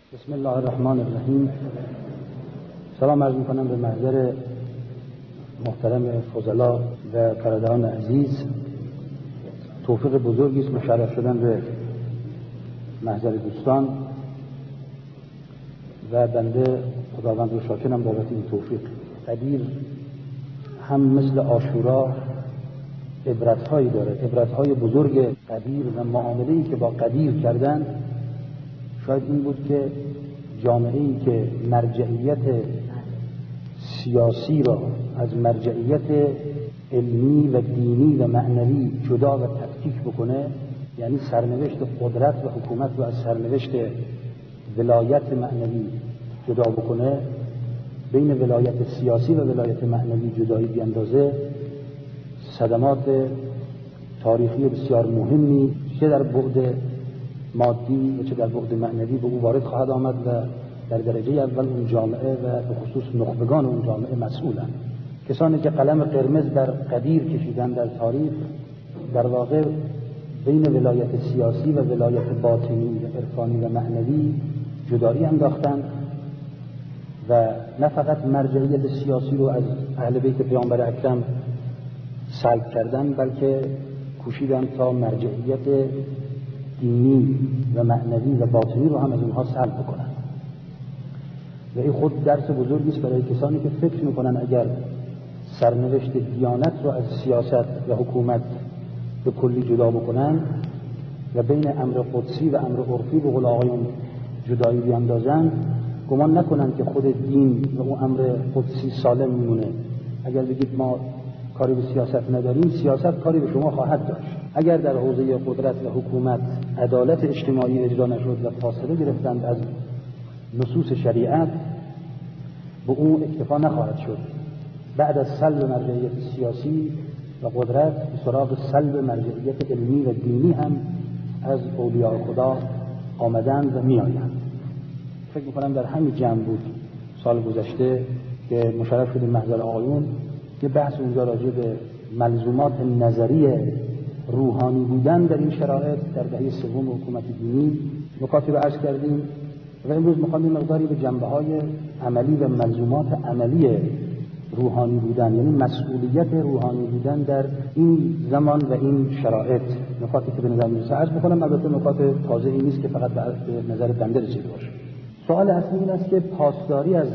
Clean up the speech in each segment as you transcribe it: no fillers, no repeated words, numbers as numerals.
بسم الله الرحمن الرحیم. سلام عرض میکنم به محضر محترم فضلا و برادران عزیز. توفیق بزرگی است مشرف شدن به محضر دوستان و بنده خداوند رو شاکرم بابت این توفیق. قدیر هم مثل عاشورا عبرت‌هایی داره، عبرت‌های بزرگ قدیر و معامله‌ای که با قدیر کردن شاید این بود که جامعه‌ای که مرجعیت سیاسی را از مرجعیت علمی و دینی و معنوی جدا و تفکیک بکنه، یعنی سرنوشت قدرت و حکومت رو از سرنوشت ولایت معنوی جدا بکنه، بین ولایت سیاسی و ولایت معنوی جدایی بیندازه، صدمات تاریخی بسیار مهمی چه در بعد مادی و چه در بعد معنوی به او وارد خواهد آمد و در درجه اول اون جامعه و به خصوص نخبگان اون جامعه مسئولند. کسانی که قلم قرمز بر قدیر کشیدن در تاریخ در واقع بین ولایت سیاسی و ولایت باطنی و عرفانی و معنوی جدایی انداختند و نه فقط مرجعیت سیاسی رو از اهل بیت پیامبر اکرم سلب کردن، بلکه کوشیدن تا مرجعیت دینی و معنوی و باطنی رو هم از اونها سلب بکنن. و این خود درس بزرگی است برای کسانی که فکر میکنن اگر سرنوشت دیانت رو از سیاست و حکومت به کلی جدا بکنن و بین امر قدسی و امر عرفی به قول آقایون جدایی بیاندازن، گمان نکنن که خود دین و اون امر قدسی سالم میمونه. اگر بگید ما کاری به سیاست نداریم، سیاست کاری به شما خواهد داشت. اگر در حوزه قدرت و حکومت عدالت اجتماعی اجرا نشد و فاصله گرفتند از نصوص شریعت، به اون اکتفا نخواهد شد. بعد از سلب مرجعیت سیاسی و قدرت به سراغ سلب مرجعیت علمی و دینی هم از اولیاء خدا آمدند و می آیند. فکر میکنم در همین جمع بود سال گذشته که مشرف شدیم محضر آقایون، یه بحث اونجا راجع به ملزومات نظری روحانی بودن در این شرایط در دهه سوم حکومت دینی نکاتی رو عرض کردیم و امروز میخوام این مقداری به جنبه‌های عملی و ملزومات عملی روحانی بودن، یعنی مسئولیت روحانی بودن در این زمان و این شرایط، نکاتی که به نظر میرسه عرض بکنم. البته نکات تازه‌ای نیست که فقط به نظر بنده رسیده باشه. سوال اصلی این است که پاسداری از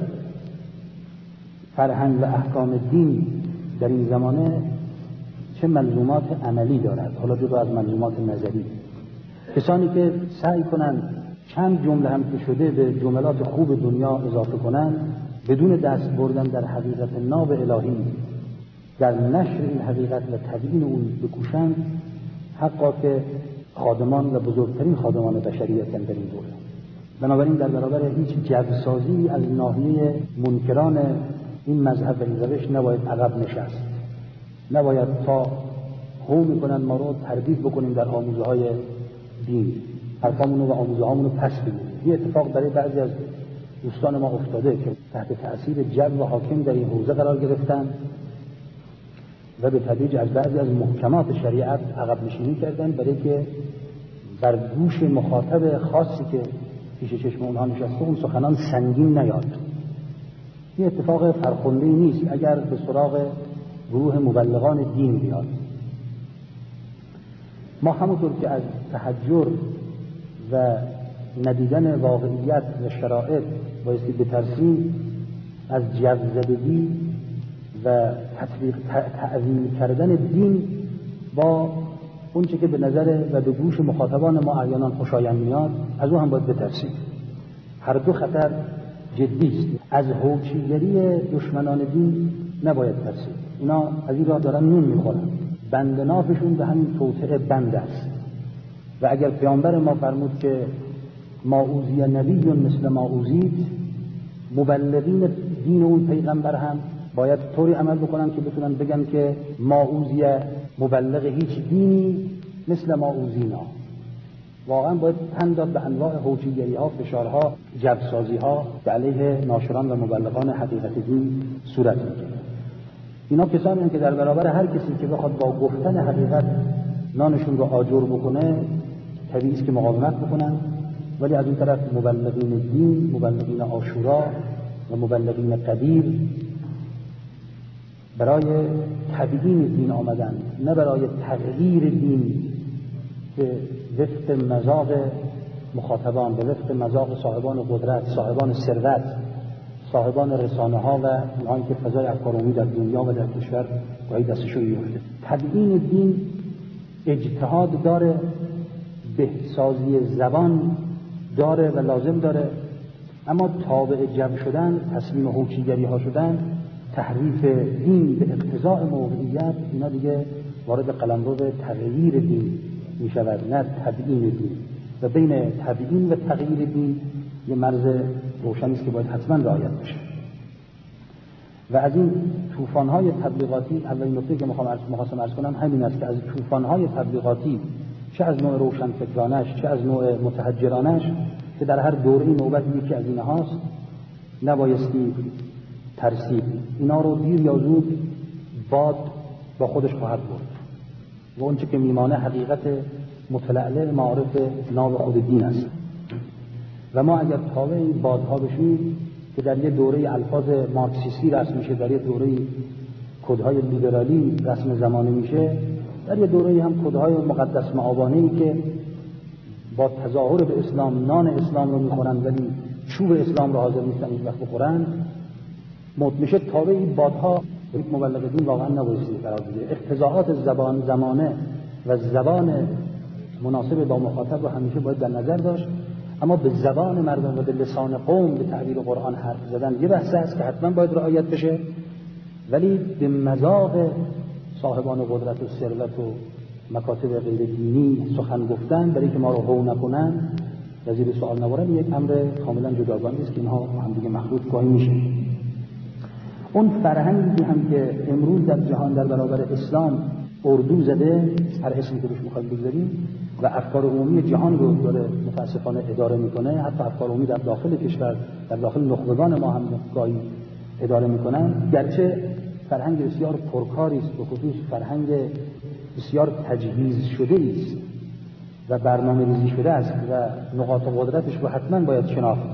فرهنگ و احکام دین در این زمانه چه ملزومات عملی دارد، حالا جدا از ملزومات نظری. کسانی که سعی کنند چند جمله هم که شده به جملات خوب دنیا اضافه کنند، بدون دست بردن در حقیقت ناب الهی در نشر این حقیقت و تبیین اون بکوشند، حقا که خادمان و بزرگترین خادمان بشریتن در این دوره. بنابراین در برابر هیچ جوسازی از ناحیه منکران این مذهب و این روش نباید عقب نشست. نباید تا هو میکنن ما رو تردید بکنیم در آموزه های دین، حرفامونو و آموزه هامونو پس بدیم. این اتفاق برای بعضی از دوستان ما افتاده که تحت تأثیر جو و حاکم در این حوزه قرار گرفتن و به تدریج از بعضی از محکمات شریعت عقب نشینی کردن، برای که بر گوش مخاطب خاصی که پیش چشم اونها نشسته اون سخنان سنگین نیاد. این اتفاق فرخنده‌ای نیست اگر به سراغ گروه مبلغان دین بیاد. ما همونطور که از تحجر و ندیدن واقعیت و شرایط بایستی بترسیم، از جوزدگی و تعظیم کردن دین با اون چه که به نظر و به گوش مخاطبان ما احیانا خوشایند میاد، از اون هم باید بترسیم. هر دو خطر جدی است. از هوچیگری دشمنان دین نباید ترسید. اینا از این راه دارن نون میخورن، بند نافشون به همین توطئه بند است. و اگر پیامبر ما فرمود که ما اوذی نبی مثل ما اوذید، مبلغین دین اون پیغمبر هم باید طوری عمل بکنن که بتونن بگن که ما اوذی مبلغ هیچ دینی مثل ما اوذینا. واقعا باید تن داد به انواع هوچیگری ها، فشارها، جبسازی ها که علیه ناشران و مبلغان حقیقت دین صورت میگیره. اینا کسانی هستند که در برابر هر کسی که بخواد با گفتن حقیقت نانشون رو آجر بکنه، طبیعی است که مقاومت بکنن ولی از اون طرف مبلغین دین، مبلغین عاشورا و مبلغین قدیر برای تبیین دین آمدن، نه برای تغییر دین به وفق مذاق مخاطبان، به وفق مذاق صاحبان قدرت، صاحبان ثروت، صاحبان رسانه ها و اونهایی که فضای افکارعمومی در دنیا و در کشور گاهی دستشون میفته. تبیین دین اجتهاد داره، بهسازی زبان داره و لازم داره، اما تابع جو شدن، تسلیم هوشیگری ها شدن، تحریف دین به اقتضاء موقعیت، اینا دیگه وارد قلمرو تغییر دین می شود، نه تبیین دین. و بین تبیین و تغییر دین یه مرز روشنی است که باید حتما رعایت بشه. و از این طوفان‌های تبلیغاتی، اولین نکته که می‌خواستم عرض کنم همین است که از طوفان‌های تبلیغاتی، چه از نوع روشنفکرانش چه از نوع متحجرانش، که در هر دوره نوبت یکی از اینهاست، نبایستی ترسید. اینا رو دیر یا زود باد با خودش خواهد برد و اون چه که میمانه حقیقت متلعلع معارف ناب خود دین است. و ما اگر تابع این بادها بشیم که در یه دوره الفاظ مارکسیستی رسم میشه، در یه دوره کدهای لیبرالی رسم زمانه میشه، در یه دوره هم کدهای مقدس معابانه‌ای که با تظاهر به اسلام نان اسلام رو میخورن ولی چوب اسلام رو حاضر نیستن هیچ وقت بخورن، میشه تابع این بادها. مبلغ دین واقعا نبایستی قرار بگیره. اقتضاعات زمانه و زبان مناسب با مخاطب رو همیشه باید در نظر داشت، اما به زبان مردم و به لسان قوم به تعبیر قرآن حرف زدن یه بحث است که حتما باید رعایت بشه، ولی به مذاق صاحبان قدرت و ثروت و مکاتب غیر دینی سخن گفتن برای که ما رو هو نکنن و زیر سوال نبرن یک امر کاملا جداگانه است که اینها هم دیگه مخلوط گاهی میشه. اون فرهنگی هم که امروز در جهان در برابر اسلام اردو زده، هر اسمی که بهش می‌خوایم بگذاریم، و افکار عمومی جهان رو داره متاسفانه اداره میکنه، حتی افکار عمومی در داخل کشور، در داخل نخبگان ما هم گاهی اداره میکنن، گرچه فرهنگ بسیار پرکاری است، به خصوص فرهنگ بسیار تجهیز شده است و برنامه ریزی شده است و نقاط قدرتش رو حتما باید شناخت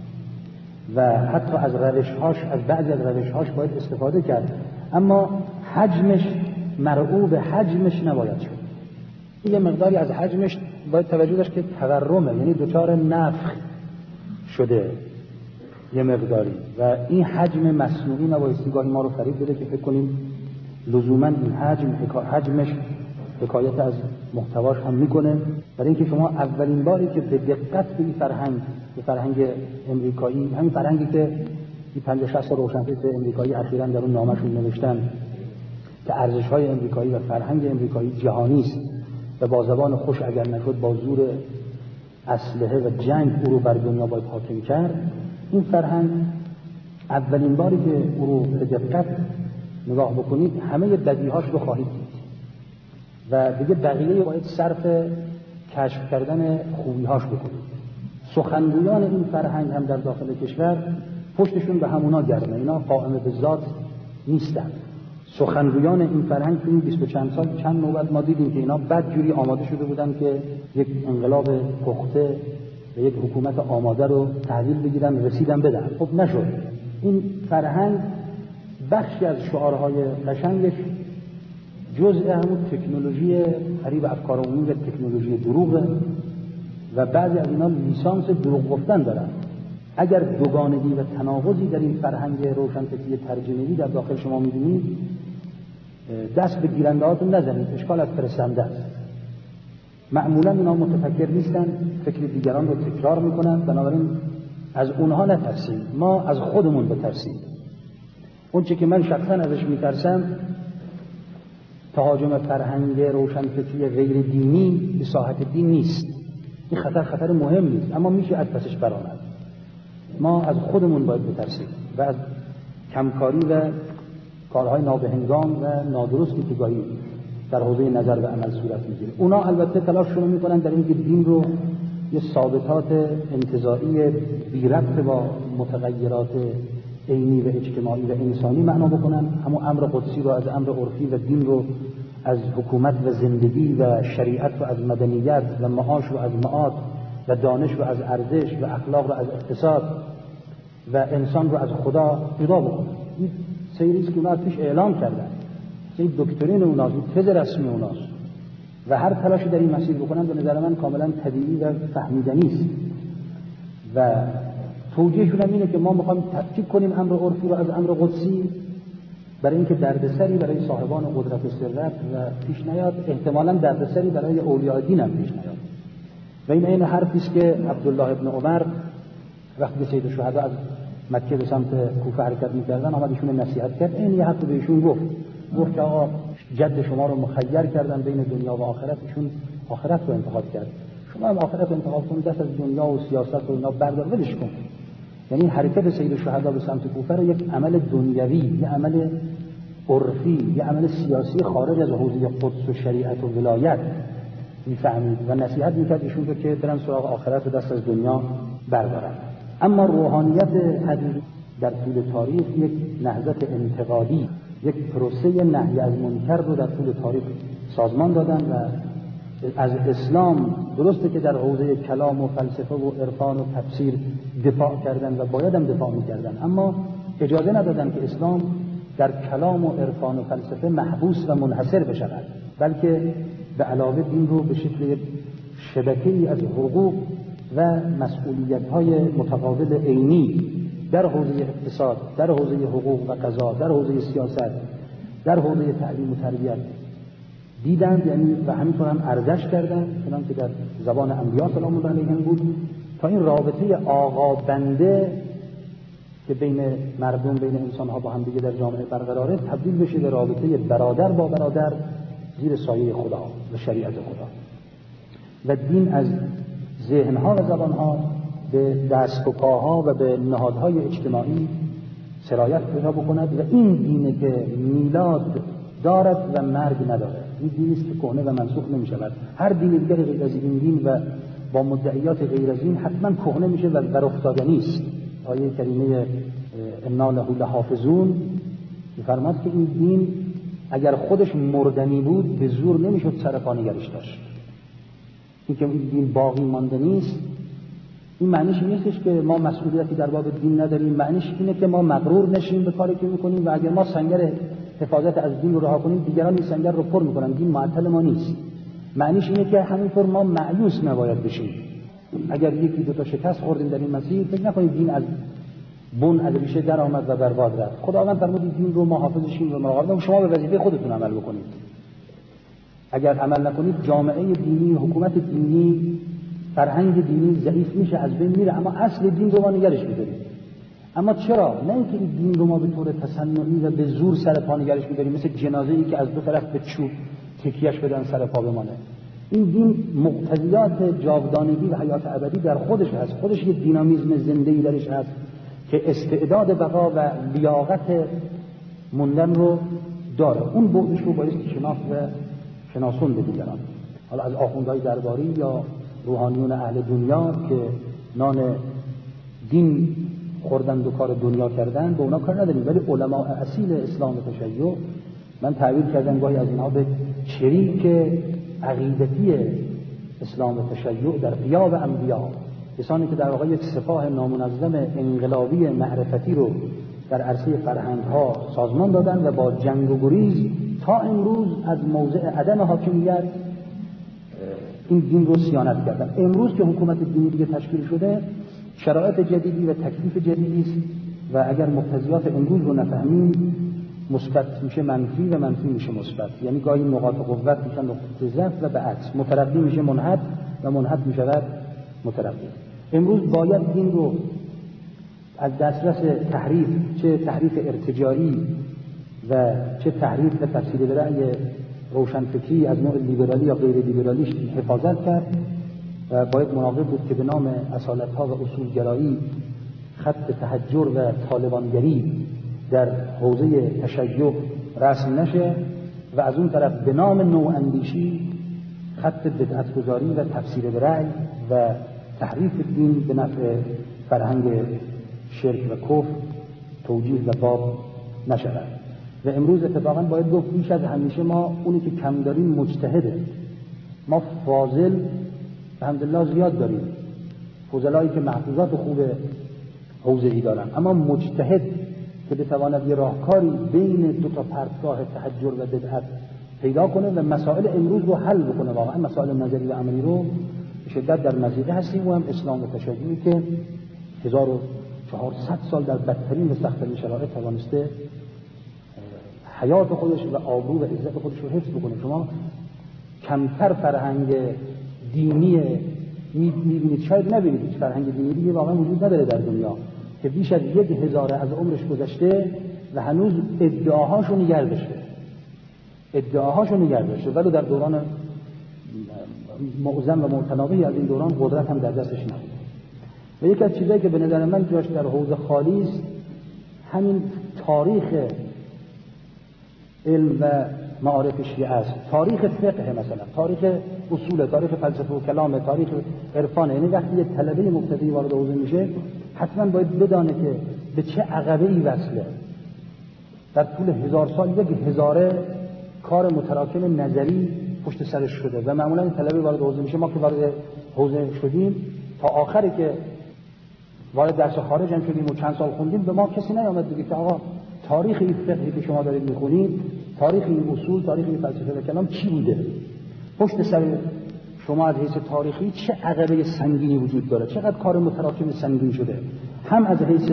و حتی از روش‌هاش، از بعضی از روش‌هاش باید استفاده کرد، اما حجمش مرعوب حجمش نباید شد. یه مقداری از حجمش باید توجه داشت که تورمه، یعنی دچار نفخ شده یه مقداری، و این حجم مصنوعی نبایستی گاهی ما رو فریب بده که فکر کنیم لزوما این حجمش حکایت از محتواش هم میکنه. برای اینکه شما اولین باری که به دقت به این فرهنگ امریکایی، همین فرهنگی که این 50-60 روشنفکر امریکایی اخیراً در اون نامه‌شون نوشتن که ارزش‌های امریکایی و فرهنگ امریکایی جهانی است و با زبان خوش اگر نشد با زور اسلحه و جنگ او رو بر دنیا باید حاکم کرد، این فرهنگ اولین باری که او رو به دقت نگاه بکنید همه بدیهاش رو خواهید دید و دیگه بقیه باید صرف کشف کردن خوبی‌هاش بکنید. سخنگویان این فرهنگ هم در داخل کشور پشتشون به همونا گرمه، اینا قائم به ذات نیستن. سخنگویان این فرهنگ تو این 20 و چند سال چند نوبت ما دیدیم که اینا بدجوری آماده شده بودن که یک انقلاب پخته و یک حکومت آماده رو تحویل بگیرن، رسیدن بدن. خب نشد. این فرهنگ بخشی از شعارهای قشنگش جزء همون تکنولوژی قریب افکار عمومی و تکنولوژی دروغه و بعضی از اینا لیسانس دروغ گفتن دارن. اگر دوگانگی و تناقضی در این فرهنگ روشنفکری ترجمه‌ای در داخل شما می‌بینید، دست به گیرنده هاتون نزنید، اشکال از فرستنده است. معمولا اینا متفکر نیستن، فکر دیگران رو تکرار میکنن، بنابراین از اونها نترسیم، ما از خودمون بترسیم. اون چه که من شخصا ازش میترسم تهاجم فرهنگ روشنفکری غیر دینی به ساحت دین نیست. این خطر مهم نیست، اما میشه از پسش برآمد. ما از خودمون باید بترسیم و از کمکاری و کارهای نابهنگام و نادرستی که گاهی در حوزه نظر و عمل صورت میگیره. اونا البته تلاششون میکنن در اینکه دین رو یه ثابتات انتزاعی بی ربط با متغیرات عینی و اجتماعی و انسانی معنا بکنن، همون امر قدسی رو از امر عرفی و دین رو از حکومت و زندگی و شریعت رو از مدنیت و معاش رو از معاد و دانش رو از ارزش و اخلاق رو از اقتصاد و انسان رو از خدا جدا بکنن. این سیریز که اونا پیش اعلام کردن، این دکترین اوناست، این تز رسمی اوناست و هر تلاشی در این مسیر بکنن به نظر من کاملا طبیعی و فهمیدنی است و توجیهشون هم اینه که ما میخوایم تفکیک کنیم امر عرفی رو از امر قدسی برای اینکه دردسری برای صاحبان قدرت و ثروت و پیش نیاد، احتمالاً دردسری برای اولیاء دین هم پیش نیاد. و این عین حرفی است که عبدالله ابن عمر وقتی سید الشهدا از مکه به سمت کوفه حرکت می‌کردن آمد ایشون نصیحت کرد. این یه حرف به ایشون گفت که آقا جد شما رو مخیر کردن بین دنیا و آخرت، ایشون آخرت رو انتخاب کرد، شما هم آخرت رو انتخاب کن، دست از دنیا و سیاست و اینا بردار ولش کن. یعنی حرکت سید الشهدا به سمت کوفه رو یک عمل دنیوی، یک عمل عرفی، یک عمل سیاسی خارج از حوزه قدس و شریعت و ولایت میفهمید و نصیحت میکرد ایشون رو که برن سراغ آخرت و دست از دنیا بردارن. اما روحانیت حقیقی در طول تاریخ یک نهضت انتقادی، یک پروسه نهی از منکر رو در طول تاریخ سازمان دادن و از اسلام درسته که در حوزه کلام و فلسفه و عرفان و تفسیر دفاع کردن و باید هم دفاع میکردن، اما اجازه ندادن که اسلام در کلام و عرفان و فلسفه محبوس و منحصر بشود، بلکه به علاوه دین رو به شکل یک شبکه‌ای از حقوق و مسئولیت‌های متقابل عینی در حوزه اقتصاد، در حوزه حقوق و قضا، در حوزه سیاست، در حوزه تعلیم و تربیت دیدند، یعنی و همینطور هم ارزش کردند، چنانکه در زبان انبیا سلام الله علیهم بود، تا این رابطه آقا بنده که بین مردم، بین انسان‌ها با هم دیگه در جامعه برقراره، تبدیل بشه به رابطه برادر با برادر زیر سایه خدا و شریعت خدا و دین از ذهن‌ها و زبان‌ها به دست و پاها و به نهادهای اجتماعی سرایت پیدا بکند و این دینه که میلاد دارد و مرگ نداره. این دینی است که کهنه و منسوخ نمی‌شود. هر دین دیگری غیر از این دین و با مدعیات غیر از این حتما کهنه میشه و برافتادنی است. آیه کریمه انا له لحافظون می‌فرماید که این دین اگر خودش مردنی بود به زور نمیشد سر پا نگرش داشت. این که این دین باقی مانده نیست، این معنیش نیستش که ما مسئولیتی در باب دین نداریم، معنیش اینه که ما مغرور نشیم به کاری که میکنیم و اگر ما سنگر حفاظت از دین رو رها کنیم دیگران این سنگر رو پر میکنن، دین معطل ما نیست. معنیش اینه که همینطور ما مایوس نباید بشیم. اگر یکی دو تا شکست خوردیم در این مسیر فکر نکنید دین از بن از ریشه در آمد و برباد رفت. خداوند فرمود دین رو محافظشیم و مراقب شما به وظیفه خودتون عمل بکنید. اگر عمل نکنید جامعه دینی، حکومت دینی، فرهنگ دینی ضعیف میشه، از بین میره، اما اصل دین رو ما نگرش می‌داریم. اما چرا؟ نه اینکه این دین رو ما به طور تصنعی و به زور سر پا نگرش می‌داریم، مثل جنازه‌ای که از دو طرف به چوب تکیه‌اش بدن سر پا بمانه. این دین مقتضیات جاودانگی و حیات ابدی در خودش هست، خودش یه دینامیسم زنده‌ای درش هست که استعداد بقا و لیاقت موندن رو داره. اون بعدش رو باید شناخت و شناسون به دیگران، حالا از آخوندهای درباری یا روحانیون اهل دنیا که نان دین خوردند و کار دنیا کردن، به اونا کار نداریم، ولی علماء اصیل اسلام و تشیع، من تعبیر کردم گاهی از اینها به شریک عقیدتی اسلام و تشیع در غیاب انبیا، کسانی که در واقع یک سپاه نامنظم انقلابی معرفتی رو در عرصه فرهنگ ها سازمان دادن و با جنگ و گریز تا امروز از موضع عدم حاکمیت این دین رو صیانت کردن. امروز که حکومت دینی دیگه تشکیل شده، شرایط جدیدی و تکلیف جدیدی است و اگر مقتضیات امروز رو نفهمیم مثبت میشه منفی و منفی میشه مثبت، یعنی گاهی نقاط قوت میشن نقاط ضعف و به عکس، مترقی میشه منحط و منحط میشود مترقی. امروز باید دین رو از دسترس تحریف، چه تحریف ارتجاعی و چه تحریف و تفسیر به رأی روشنفکری از نوع لیبرالی یا غیر لیبرالیش حفاظت کرد و باید مراقب بود که به نام اصالت‌ها و اصولگرایی خط تحجر و طالبانگری در حوزه تشیع رسم نشه و از اون طرف به نام نواندیشی خط بدعت‌گذاری و تفسیر به رأی و تحریف دین به نفع فرهنگ شرک و کفر توجیه و باب نشود. و امروز اتفاقا باید گفت بیش از همیشه ما اونی که کم داریم مجتهده. ما فاضل الحمدلله زیاد داریم، فضلایی که محفوظات خوب حوزه‌ای دارن، اما مجتهد که بتواند یه راهکاری بین دو تا پرتگاه تحجر و بدعت پیدا کنه و مسائل امروز رو حل بکنه، واقعا مسائل نظری و عملی رو به شدت در مزیقه هستیم. و هم اسلام و تشیعی که 1400 سال در بدترین و سخت‌ترین شرایط توانسته حیات خودش و آبرو و عزت خودش رو حفظ بکنه. شما کمتر فرهنگ دینی می‌بینید، شاید نبینید هیچ فرهنگ دینی دیگه واقعا وجود نداره در دنیا که بیش از 1000 از عمرش گذشته و هنوز ادعاهاشو نگه داشته، ولی در دوران معظم و متناوبی از این دوران قدرت هم در دستش نبود. و یکی از چیزایی که به نظر من جاش در حوزه خالی است همین تاریخ علم و معارف شیعه است. تاریخ فقه مثلا، تاریخ اصول، تاریخ فلسفه و کلام، تاریخ عرفان. یعنی وقتی یه طلبه مبتدی وارد حوزه میشه حتما باید بدانه که به چه عقبه‌ای وصله. در طول 1000 سال 1000 کار متراکم نظری پشت سرش شده و معمولا این طلبه وارد حوزه میشه. ما که وارد حوزه شدیم تا آخری که وارد درس خارج هم شدیم و چند سال خوندیم، به ما کسی نیامد بگه که آقا تاریخ این فقهی که شما دارید میخونید، تاریخ این اصول، تاریخ این فلسفه و کلام چی بوده؟ پشت سر شما از حیث تاریخی چه عقبه سنگینی وجود داره؟ چقدر کار متراکم سنگین شده؟ هم از حیث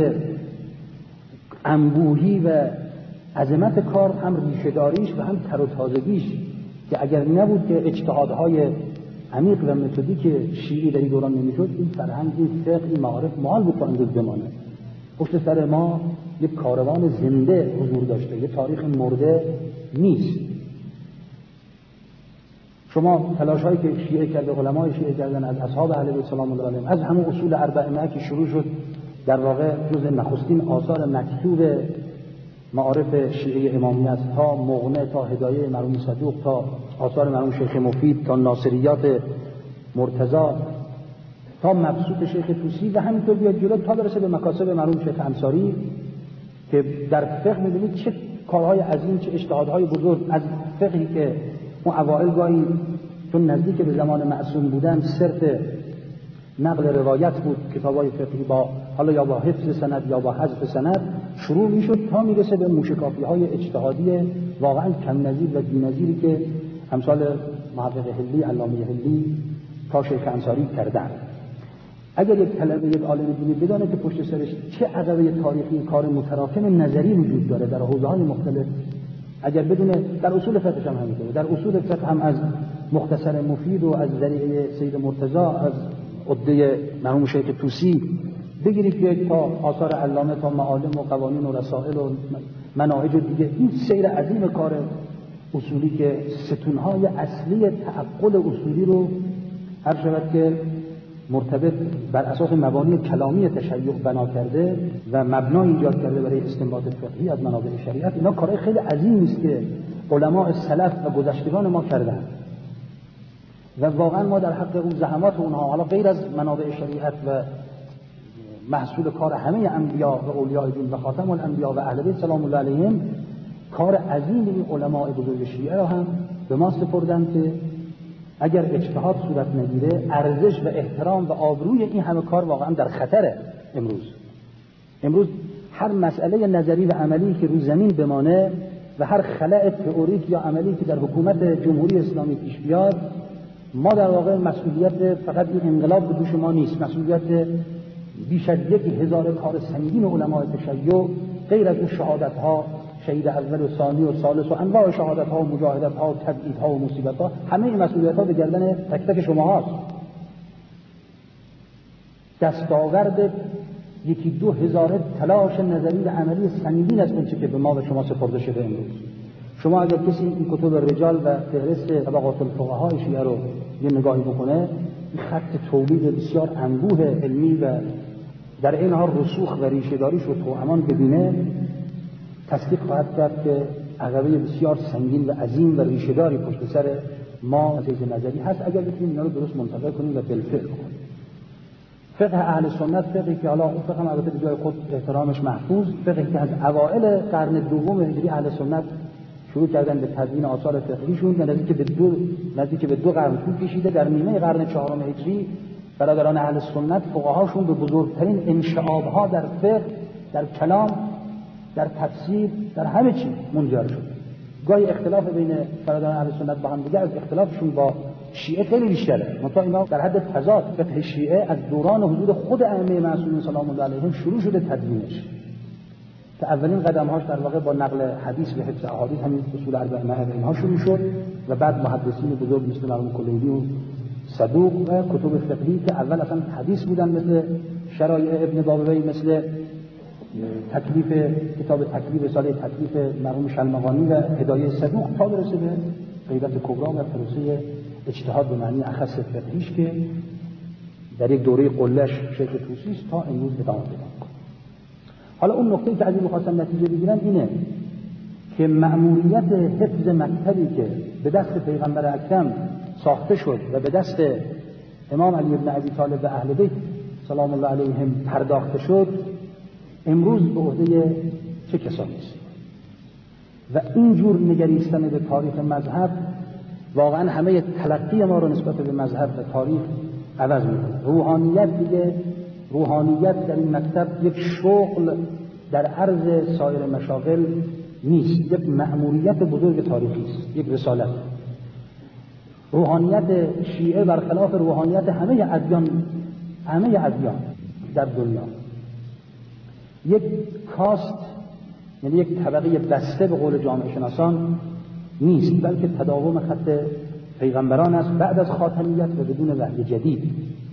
انبوهی و عظمت کار، هم ریشه‌داریش و هم تر و تازگیش، که اگر نبود که اجتهادهای عمیق و متدیک شیعی در این دوران نمیشد، این فرهنگ، این فقه، این معارف محال بود تا امروز بمانه. پشت سر ما یک کاروان زنده حضور داشته، یک تاریخ مرده نیست. شما تلاش‌هایی که شیعه کرده، علمای شیعه کردن، از اصحاب اهل بیت سلام الله علیهم، از همون اصول اربعه که شروع شد، در واقع جزء نخستین آثار مکتوب معارف شیعه امامی است، تا مغنه، تا هدایه مرحوم صدوق، تا آثار مرحوم شیخ مفید، تا ناصریات مرتضی، تا مبسوط شیخ طوسی و همینطور بیاد جلو تا برسه به مکاسب مرحوم شیخ انصاری که در فقه می‌بینید چه کارهای عظیم، چه اجتهادهای بزرگ. از فقهی که اون اوائل گاهی چون نزدیک به زمان معصوم بودن صرف نقل روایت بود، کتابای فقهی با حالا یا با حفظ سند یا با حذف سند شروع میشد تا میرسه به موشکافی‌های اجتهادی واقعا کم نظیر و بی‌نظیری که امثال محقق حلی، علامه حلی تا شیخ انصاری کردن. اگر یک طلبه، یک عالم دینی بدانه که پشت سرش چه عقبه تاریخی کار متراکم نظری وجود داره در حوزه‌های مختلف، اگر بدونه، در اصول فقه هم همینطوره، در اصول فقه هم از مختصر مفید و از ذریعه سید مرتضی، از عده مرحوم شیخ طوسی بگیرید که تا آثار علامه، تا معالم و قوانین و رسائل و مناهج دیگه، این سیر عظیم کار اصولی که ستونهای اصلی تعقل اصولی رو هر شود که مرتبط بر اساس مبانی کلامی تشیع بنا کرده و مبنا ایجاد کرده برای استنباط فقهی از منابع شریعت. اینا کارهای خیلی عظیمی است که علماء سلف و گذشتگان ما کردن و واقعا ما در حق اون زحمات اونها، حالا غیر از منابع شریعت و محصول کار همه انبیا و اولیاء دین و خاتم الانبیا و اهل بیت سلام الله علیهم، کار عظیم این علماء بزرگ شیعه را هم به ما سپردند که اگر اجتهاد صورت نگیره، ارزش و احترام و آبروی این همه کار واقعا در خطره. امروز هر مسئله نظری و عملی که رو زمین بمانه و هر خلأ تئوریک یا عملی که در حکومت جمهوری اسلامی پیش بیاد، ما در واقع مسئولیت فقط این انقلاب به دوش ما نیست، مسئولیت بیش از 1000 کار سنگین علمای تشیع، غیر از اون شهادت ها، شهید اول و ثانی و ثالث و انواع شهادت ها و مجاهدت ها و تبعید ها و مصیبت ها، همه این مسئولیت ها به گردن تک تک شما هاست. دستاورد 1-2 تلاش نظری و عملی سنگین از اون چه که به ما و شما سپرده شده امروز. شما اگر کسی این کتب رجال و فهرست طبقات الفقهای شیعه رو یه نگاهی بکنه، این خط تولید بسیار انبوه علمی و در این حال رسوخ و ریشه داریش رو توامان ببینه، تصدیق خواهد کرد که عقبه بسیار سنگین و عظیم و ریشه داری پشت سر ما از حیث نظری هست، اگر بتونیم اینا رو درست منتقل کنیم و بالفعل کنیم. فقه اهل سنت، فقهی که حالا فقه هم البته به جای خود احترامش محفوظ، فقهی که از اوائل قرن دوم هجری اهل سنت شروع کردن به تدوین آثار فقهیشون، نزدیک به 2 قرن طول کشیده. در نیمه قرن 4 هجری برادران اهل سنت فقهاشون به بزرگترین انشعاب‌ها در فقه، در کلام، در تفسیر، در همه چی منجر شد. گاهی اختلاف بین برادران اهل سنت با هم دیگه از اختلافشون با شیعه خیلی بیشتره. منتها اینا در حد تضاد. فقه شیعه از دوران حضور خود ائمه معصومین سلام الله علیهم شروع شده تدوینش، که اولین قدم‌هاش در واقع با نقل حدیث و حفظ احادیث همین اصول اربعه اینها شروع شد و بعد محدثین بزرگ مثل مرحوم کلیدی و صدوق و کتب فقهی که اول اصلا حدیث بودن مثل شرایع ابن بابوی، مثل تکلیف کتاب تکلیف رساله تکلیف مرحوم شلمغانی و هدایه صدوق، تا برسه به غیبت کبرا و پروسه اجتهاد به معنی اخص فقهیش که در یک دوره قله‌اش شیخ طوسی است تا امروز ادامه پیدا. حالا اون نکته‌ای که از این می‌خواستم نتیجه بگیرم اینه که مأموریت حفظ مکتبی که به دست پیغمبر اکرم ساخته شد و به دست امام علی بن ابی طالب و اهل بیت سلام الله علیهم پرداخته شد، امروز به عهده چه کسانی است؟ و اینجور نگریستن به تاریخ مذهب واقعا همه تلقی ما رو نسبت به مذهب و تاریخ عوض می‌کنه. روحانیت در این مکتب یک شغل در عرض سایر مشاغل نیست، یک مأموریت بزرگ تاریخی است، یک رسالت. روحانیت شیعه برخلاف روحانیت همه ادیان در دنیا یک کاست، یعنی یک طبقه بسته به قول جامعه شناسان نیست، بلکه تداوم خط پیغمبران است بعد از خاتمیت و بدون وحی جدید.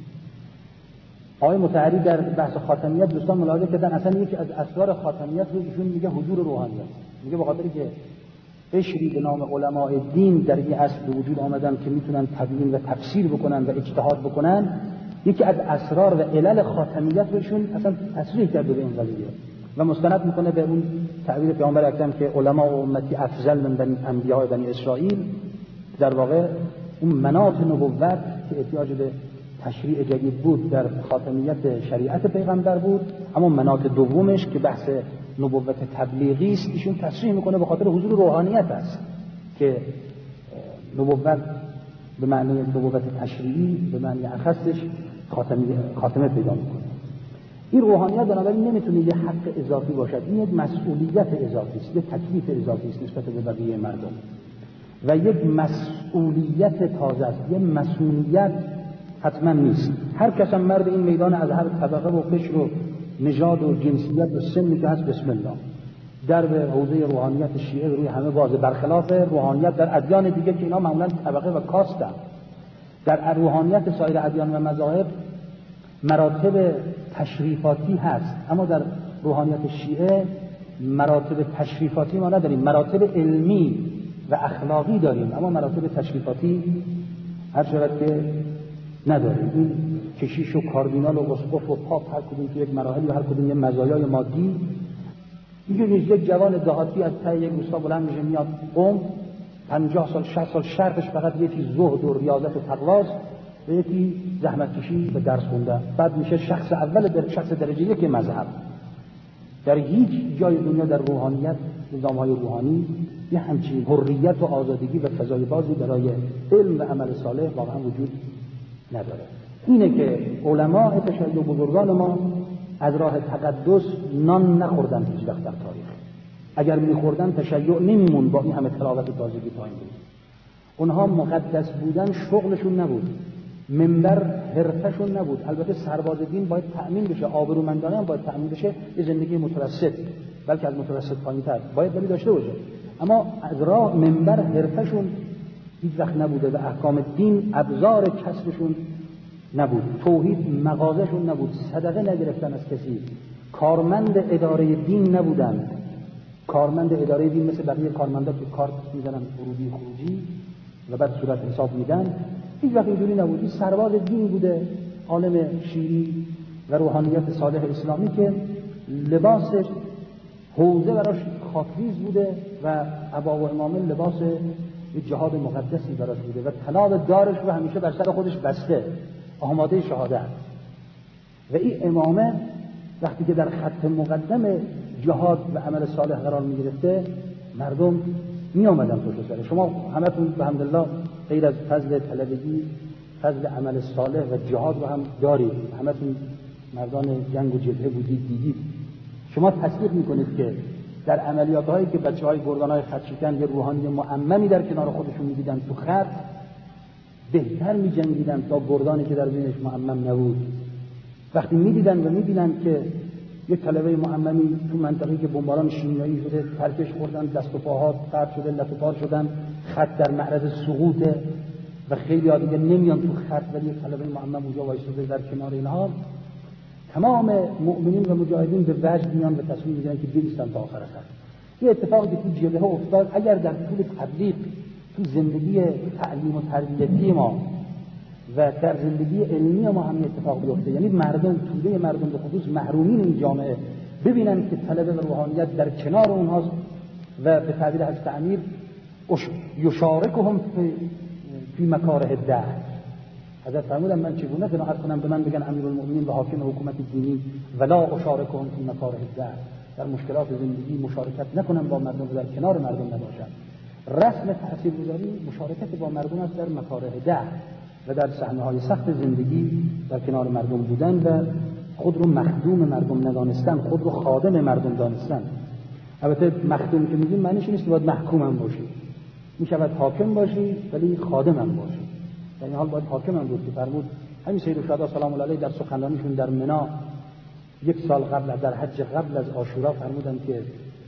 آقای مطهری در بحث خاتمیت دوستان ملاحظه کردن اصلا یکی از اسرار خاتمیت رو ایشون میگه حضور روحانیت. میگه به خاطری که قشری به نام علماء دین در این عصر به وجود آمدن که میتونن تبیین و تفسیر بکنن و اجتهاد بکنن، یکی از اسرار و علل خاتمیت رو ایشون اصلا تصریح کرده به این قضیه و مستند میکنه به اون تعبیر پیامبر اکرم که علماء امتی افضل من بنی انبیاء بنی اسرائیل. در واقع اون مناط نبوت که احتیاج به تشریع جدید بود در خاتمیت شریعت پیغمبر بود، اما مناط دومش که بحث نبوت تبلیغی است ایشون تصریح میکنه به خاطر حضور روحانیت است که نبوت به معنی نبوت تشریعی به معنی اخصش خاتمه پیدا میکنه. این روحانیت بنابراین نمیتونه یه حق اضافی باشد، این یک مسئولیت اضافی است، یک تکلیف اضافی است نسبت به بقیه مردم و یک مسئولیت تازه است، یک مسئولیت حتما نیست. هر کس هم مرد این میدان از هر طبقه و قشر و نژاد و جنسیت و سنی که هست بسم الله در به حوزه روحانیت شیعه روی همه بازه، برخلاف روحانیت در ادیان دیگه که اینا معمولا طبقه و کاستن. در روحانیت سایر ادیان و مذاهب مراتب تشریفاتی هست، اما در روحانیت شیعه مراتب تشریفاتی ما نداریم، مراتب علمی و اخلاقی داریم اما مراتب تشریفاتی هر چقدر که نداریم. این کشیش و کاردینال و اسقف و پاپ هر کدوم که یک مراحلی و هر کدوم یک مزایای مادی. اینجور نیست یک جوان دهاتی از ته یک روستا بلند میشه میاد قم 50 سال 60 سال شرطش فقط یکی زهد و ریاضت و تقواست و یکی زحمت کشی و درس خوندن، بعد میشه شخص اول شخص درجه یک مذهب. در هیچ جای دنیا در روحانیت نظام‌های روحانی یه همچین حریت و آزادگی و فضای بازی برای علم و عمل صالح واقعا وجود نداره. اینه که علماء تشیع بزرگان ما از راه تقدس نان نخوردن هیچ وقت در تاریخ. اگر میخوردن تشیع نمیمون با این همه تلاوت و تازگی پایین بود. اونها مقدس بودن شغلشون نبود، منبر حرفشون نبود. البته سرباز دین باید تأمین بشه، آبرومندانه هم باید تأمین بشه، یه زندگی متوسط بلکه از متوسط پایین‌تر باید ولی داشته باشه، اما از راه منبر حرفشون هیچ وقت نبوده و احکام دین ابزار کسبشون نبود، توحید مغازشون نبود، صدقه نگرفتن از کسی، کارمند اداره دین نبودن. کارمند اداره دین مثل بقیه کارمندا که کارت میزنن ورودی خروجی و بعد صورت حساب میدن، هیچ وقت اینجوری نبود. این سرباز دین بوده، عالم شیعی و روحانیت صالح اسلامی که لباسش حوزه براش خاکریز بوده و عبا و امامه لباس جهاد مقدسی براش بوده و طناب دارش رو همیشه بر سر خودش بسته، آماده شهادت. و این امامه وقتی که در خط مقدم جهاد و عمل صالح قرار می گرفته، مردم می آمدن پشت سر. شما همتون به حمدالله غیر از فضل طلبگی فضل عمل صالح و جهاد رو هم دارید. همتون مردان جنگ و جبهه بودید، دیدید. شما تصدیق میکنید که در عملیات‌هایی که بچه‌های گردان‌های خط شکن یه روحانی معممی در کنار خودشون می‌دیدن تو خط، بهتر می‌جنگیدن تا گردانی که در بینش معمم نبود. وقتی می‌دیدن و می‌بینن که یه طلبه معممی تو منطقه‌ای که بمباران شیمیایی شده ترکش خوردن، دست و پاها پرت شده، لط و پار شدن، خط در معرض سقوطه و خیلی دیگه نمیان تو خط، ولی یه طلبه معمم اونجا وایساده در کنار اینها، تمام مؤمنین و مجاهدین به وجد میان و تصمیم میگیرن که بایستن تا آخر خط. یه اتفاقی که تو جبهه افتاد، اگر در طول تبلیغ تو زندگی تعلیم و تربیتی ما و در زندگی علمی ما هم اتفاق بیفته، یعنی مردم، توده مردم به خصوص محرومین این جامعه ببینن که طلبه و روحانیت در کنار اونهاست و به تعبیر حضرت امیر یشارکهم فی مکاره الدهر. حضرت فرمودن من چگونه قناعت کنم به من بگن امیرالمؤمنین و حاکم حکومت دینی ولا اشارکهم فی مکاره الدهر، در مشکلات زندگی مشارکت نکنم با مردم و در کنار مردم نباشم. رسم تاثیرگذاری مشارکت با مردم است در مکاره دهر و در صحنه‌های سخت زندگی در کنار مردم بودن و خود رو مخدوم مردم ندانستن، خود رو خادم مردم دانستن. البته مخدوم که میگیم معنیش نیست که باید محکوم هم باشی، میشود حاکم باشی ولی خادم هم باشی. در این حال باید حاکم هم بود که فرمود همین سید الشهدا سلام الله علیه در سخنرانیشون در منی یک سال قبل در حج قبل از عاشورا فرمودن که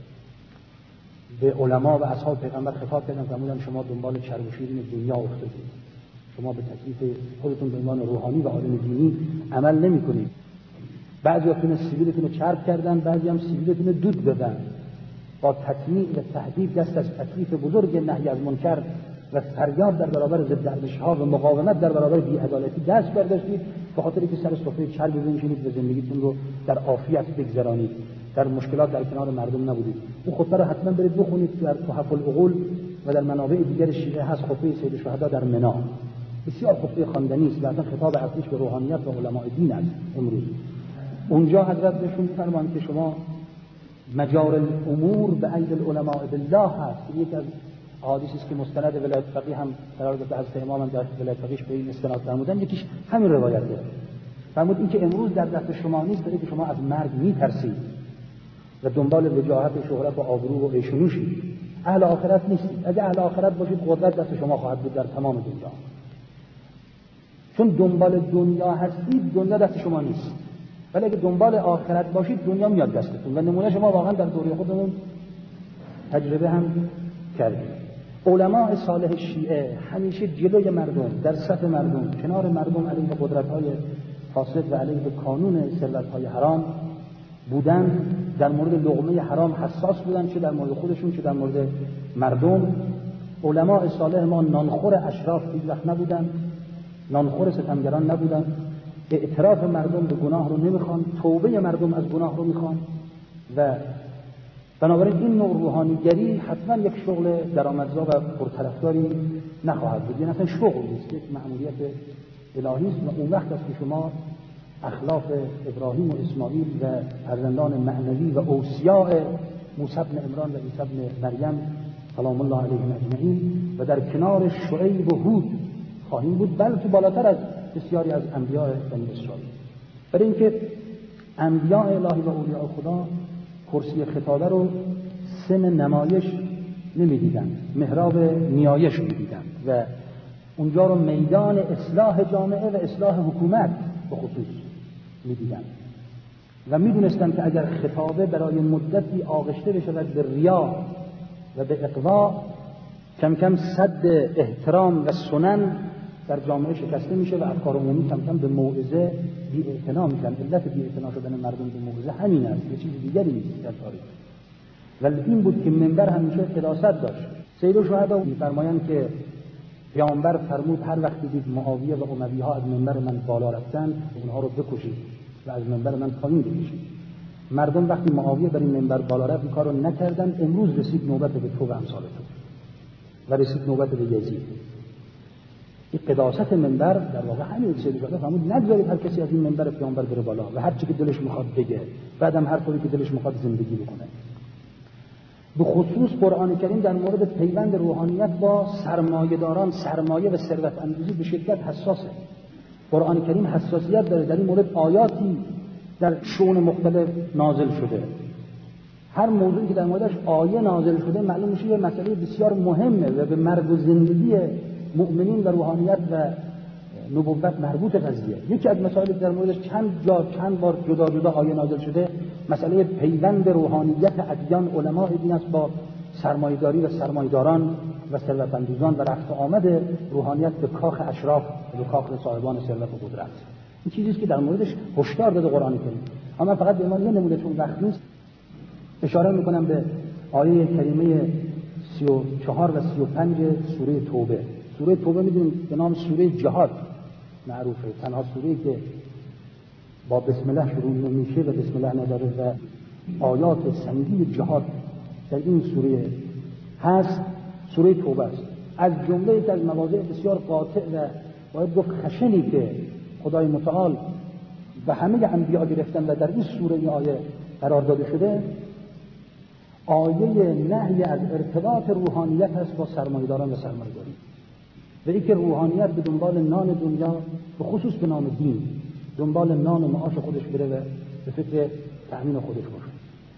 به علما و اصحاب پیغمبر خطاب کردن، فرمودن شما دنبال چرب و شیرین دنیا افتادید، شما به تکلیف خودتون به عنوان روحانی و عالم دینی عمل نمی‌کنید. بعضیاتون سیبیلتون رو چرب کردن، بعضی هم سیبیلتون رو دود دادن. با تطمیع و تهدید دست از تکلیف بزرگ نهی از منکر و فریاد در برابر ضد اندیش‌ها و مقاومت در برابر بی‌عدالتی دست برداشتید، به خاطر اینکه سر سفره چربی بنشینید و زندگیتون رو در عافیت بگذرانید، در مشکلات در کنار مردم نبودید. اون خطبه رو حتما برید بخونید، در تحف العقول و در منابع دیگر شیعه هست، خطبه سید الشهدا در منی. بسیار خطبه خواندنی است و اصلا خطاب اصلیش به روحانیت و علماء دین است. امروز اونجا حضرت بهشون می‌فرمایند که شما مجار الامور به عید العلماء بالله هست. یکی از احادیثی است که مستند ولایت فقیه هم قرار داده حضرت امام در ولایت فقیهش به این استناد فرمودن، یکیش همین روایته. فرمود این که امروز در دست شما نیست، برای که شما از مرگ می‌ترسید و دنبال وجاهت و شهرت و آبرو و عیش و نوشید. اهل آخرت نیستید. اگه اهل آخرت باشید قدرت دست شما خواهد بود در تمام دنیا. چون دنبال دنیا هستید، دنیا دست شما نیست. ولی اگه دنبال آخرت باشید، دنیا میاد دستتون. و نمونه شما واقعا در دوره خودمون تجربه هم کردید. علماء صالح شیعه همیشه جلوی مردم، در صف مردم، کنار مردم علیه قدرت‌های فاسد و علیه کانون ثروت‌های حرام بودن. در مورد لقمه حرام حساس بودن، چه در مورد خودشون چه در مورد مردم. علماء صالح ما نانخور اشراف هیچ وقت نبودن، نانخور ستمگران نبودن. اعتراف مردم به گناه رو نمیخوان، توبه مردم از گناه رو میخوان و بنابراین این نوع روحانیگری حتما یک شغل درآمدزا و پرطرفداری نخواهد بود. این اصلا شغل نیست، یک مأموریت الهی است و اون وقت است که شما اخلاف ابراهیم و اسماعیل و فرزندان معنوی و اوصیاء موسی بن عمران و عیسی بن مریم سلام الله علیهم اجمعین و در کنار شعیب و هود خواهیم بود، بلکه بالاتر از بسیاری از انبیاء بنی اسرائیل. برای اینکه انبیاء الهی و اولیاء خدا کرسی خطابه رو سن نمایش نمیدیدن، محراب نیایش میدیدن و اونجا رو میدان اصلاح جامعه و اصلاح حکومت به خصوص میدیدن و میدونستن که اگر خطابه برای مدتی آغشته بشود به ریا و به اقوا، کم کم سد احترام و سنن در جامعه شکسته میشه و افکار عمومی کم کم به موعظه بی‌اعتنا میشن. علت بی‌اعتنا شدن مردم به موعظه همین است، یه چیز دیگری نیست در تاریخ. ولی این بود که منبر همیشه قداست داشت. سید الشهدا می‌فرمایند که پیامبر فرمود هر وقت دید معاویه و اموی‌ها از منبر من بالا رفتن، اونها رو بکشید و از منبر من پایین بکشید. مردم وقتی معاویه بر این منبر بالا رفت این کارو نکردن، امروز رسید نوبت به تو و امثال تو و رسید نوبت به یزید. این قداست منبر در واقع همین سید الشهدا فرمود نگذارید هر کسی از این منبر پیامبر بره بالا و هر چی که دلش میخواد بگه، بعدم هر طوری که دلش میخواد زندگی بکنه. به خصوص قرآن کریم در مورد پیوند روحانیت با سرمایه‌داران، سرمایه و ثروت اندوزی به شدت حساسه. قرآن کریم حساسیت داره در این مورد. آیاتی در شؤون مختلف نازل شده. هر موضوعی که در موردش آیه نازل شده معلوم میشه یه مسئله بسیار مهمه و به مرگ و زندگی مؤمنین و روحانیت و نبوت مربوط قضیه. یکی از مسائلی در موردش چند بار جدا آیه نازل شده، مسئله پیوند روحانیت ادیان علماء دین است با سرمایه‌داری و سرمایه‌داران و ثروت‌اندوزان و رفت آمد روحانیت به کاخ اشراف و کاخ صاحبان ثروت و قدرت. این چیزی است که در موردش هشدار داده قرآن کریم. اما فقط به عنوان یه نمونه چون وقت نیست اشاره می‌کنم به آیه کریمه 34 و 35 سوره توبه. سوره توبه می‌دونید به نام سوره جهاد معروفه، تنها سوره‌ای که با بسم الله شروع نمیشه و بسم الله نداره و آیات سنگین جهاد در این سوره هست. سوره توبه است. از جمله یک از مواضع بسیار قاطع و باید گفت خشنی که خدای متعال و همه انبیا گرفتن و در این سوره این آیه قرار داده شده، آیه نهی از ارتباط روحانیت هست با سرمایه‌داران و سرمایه‌داری و اینکه روحانیت به دنبال نان دنیا به خصوص به نام دین دنبال نان و معاش خودش بره و به فکر تأمین خودش باشه.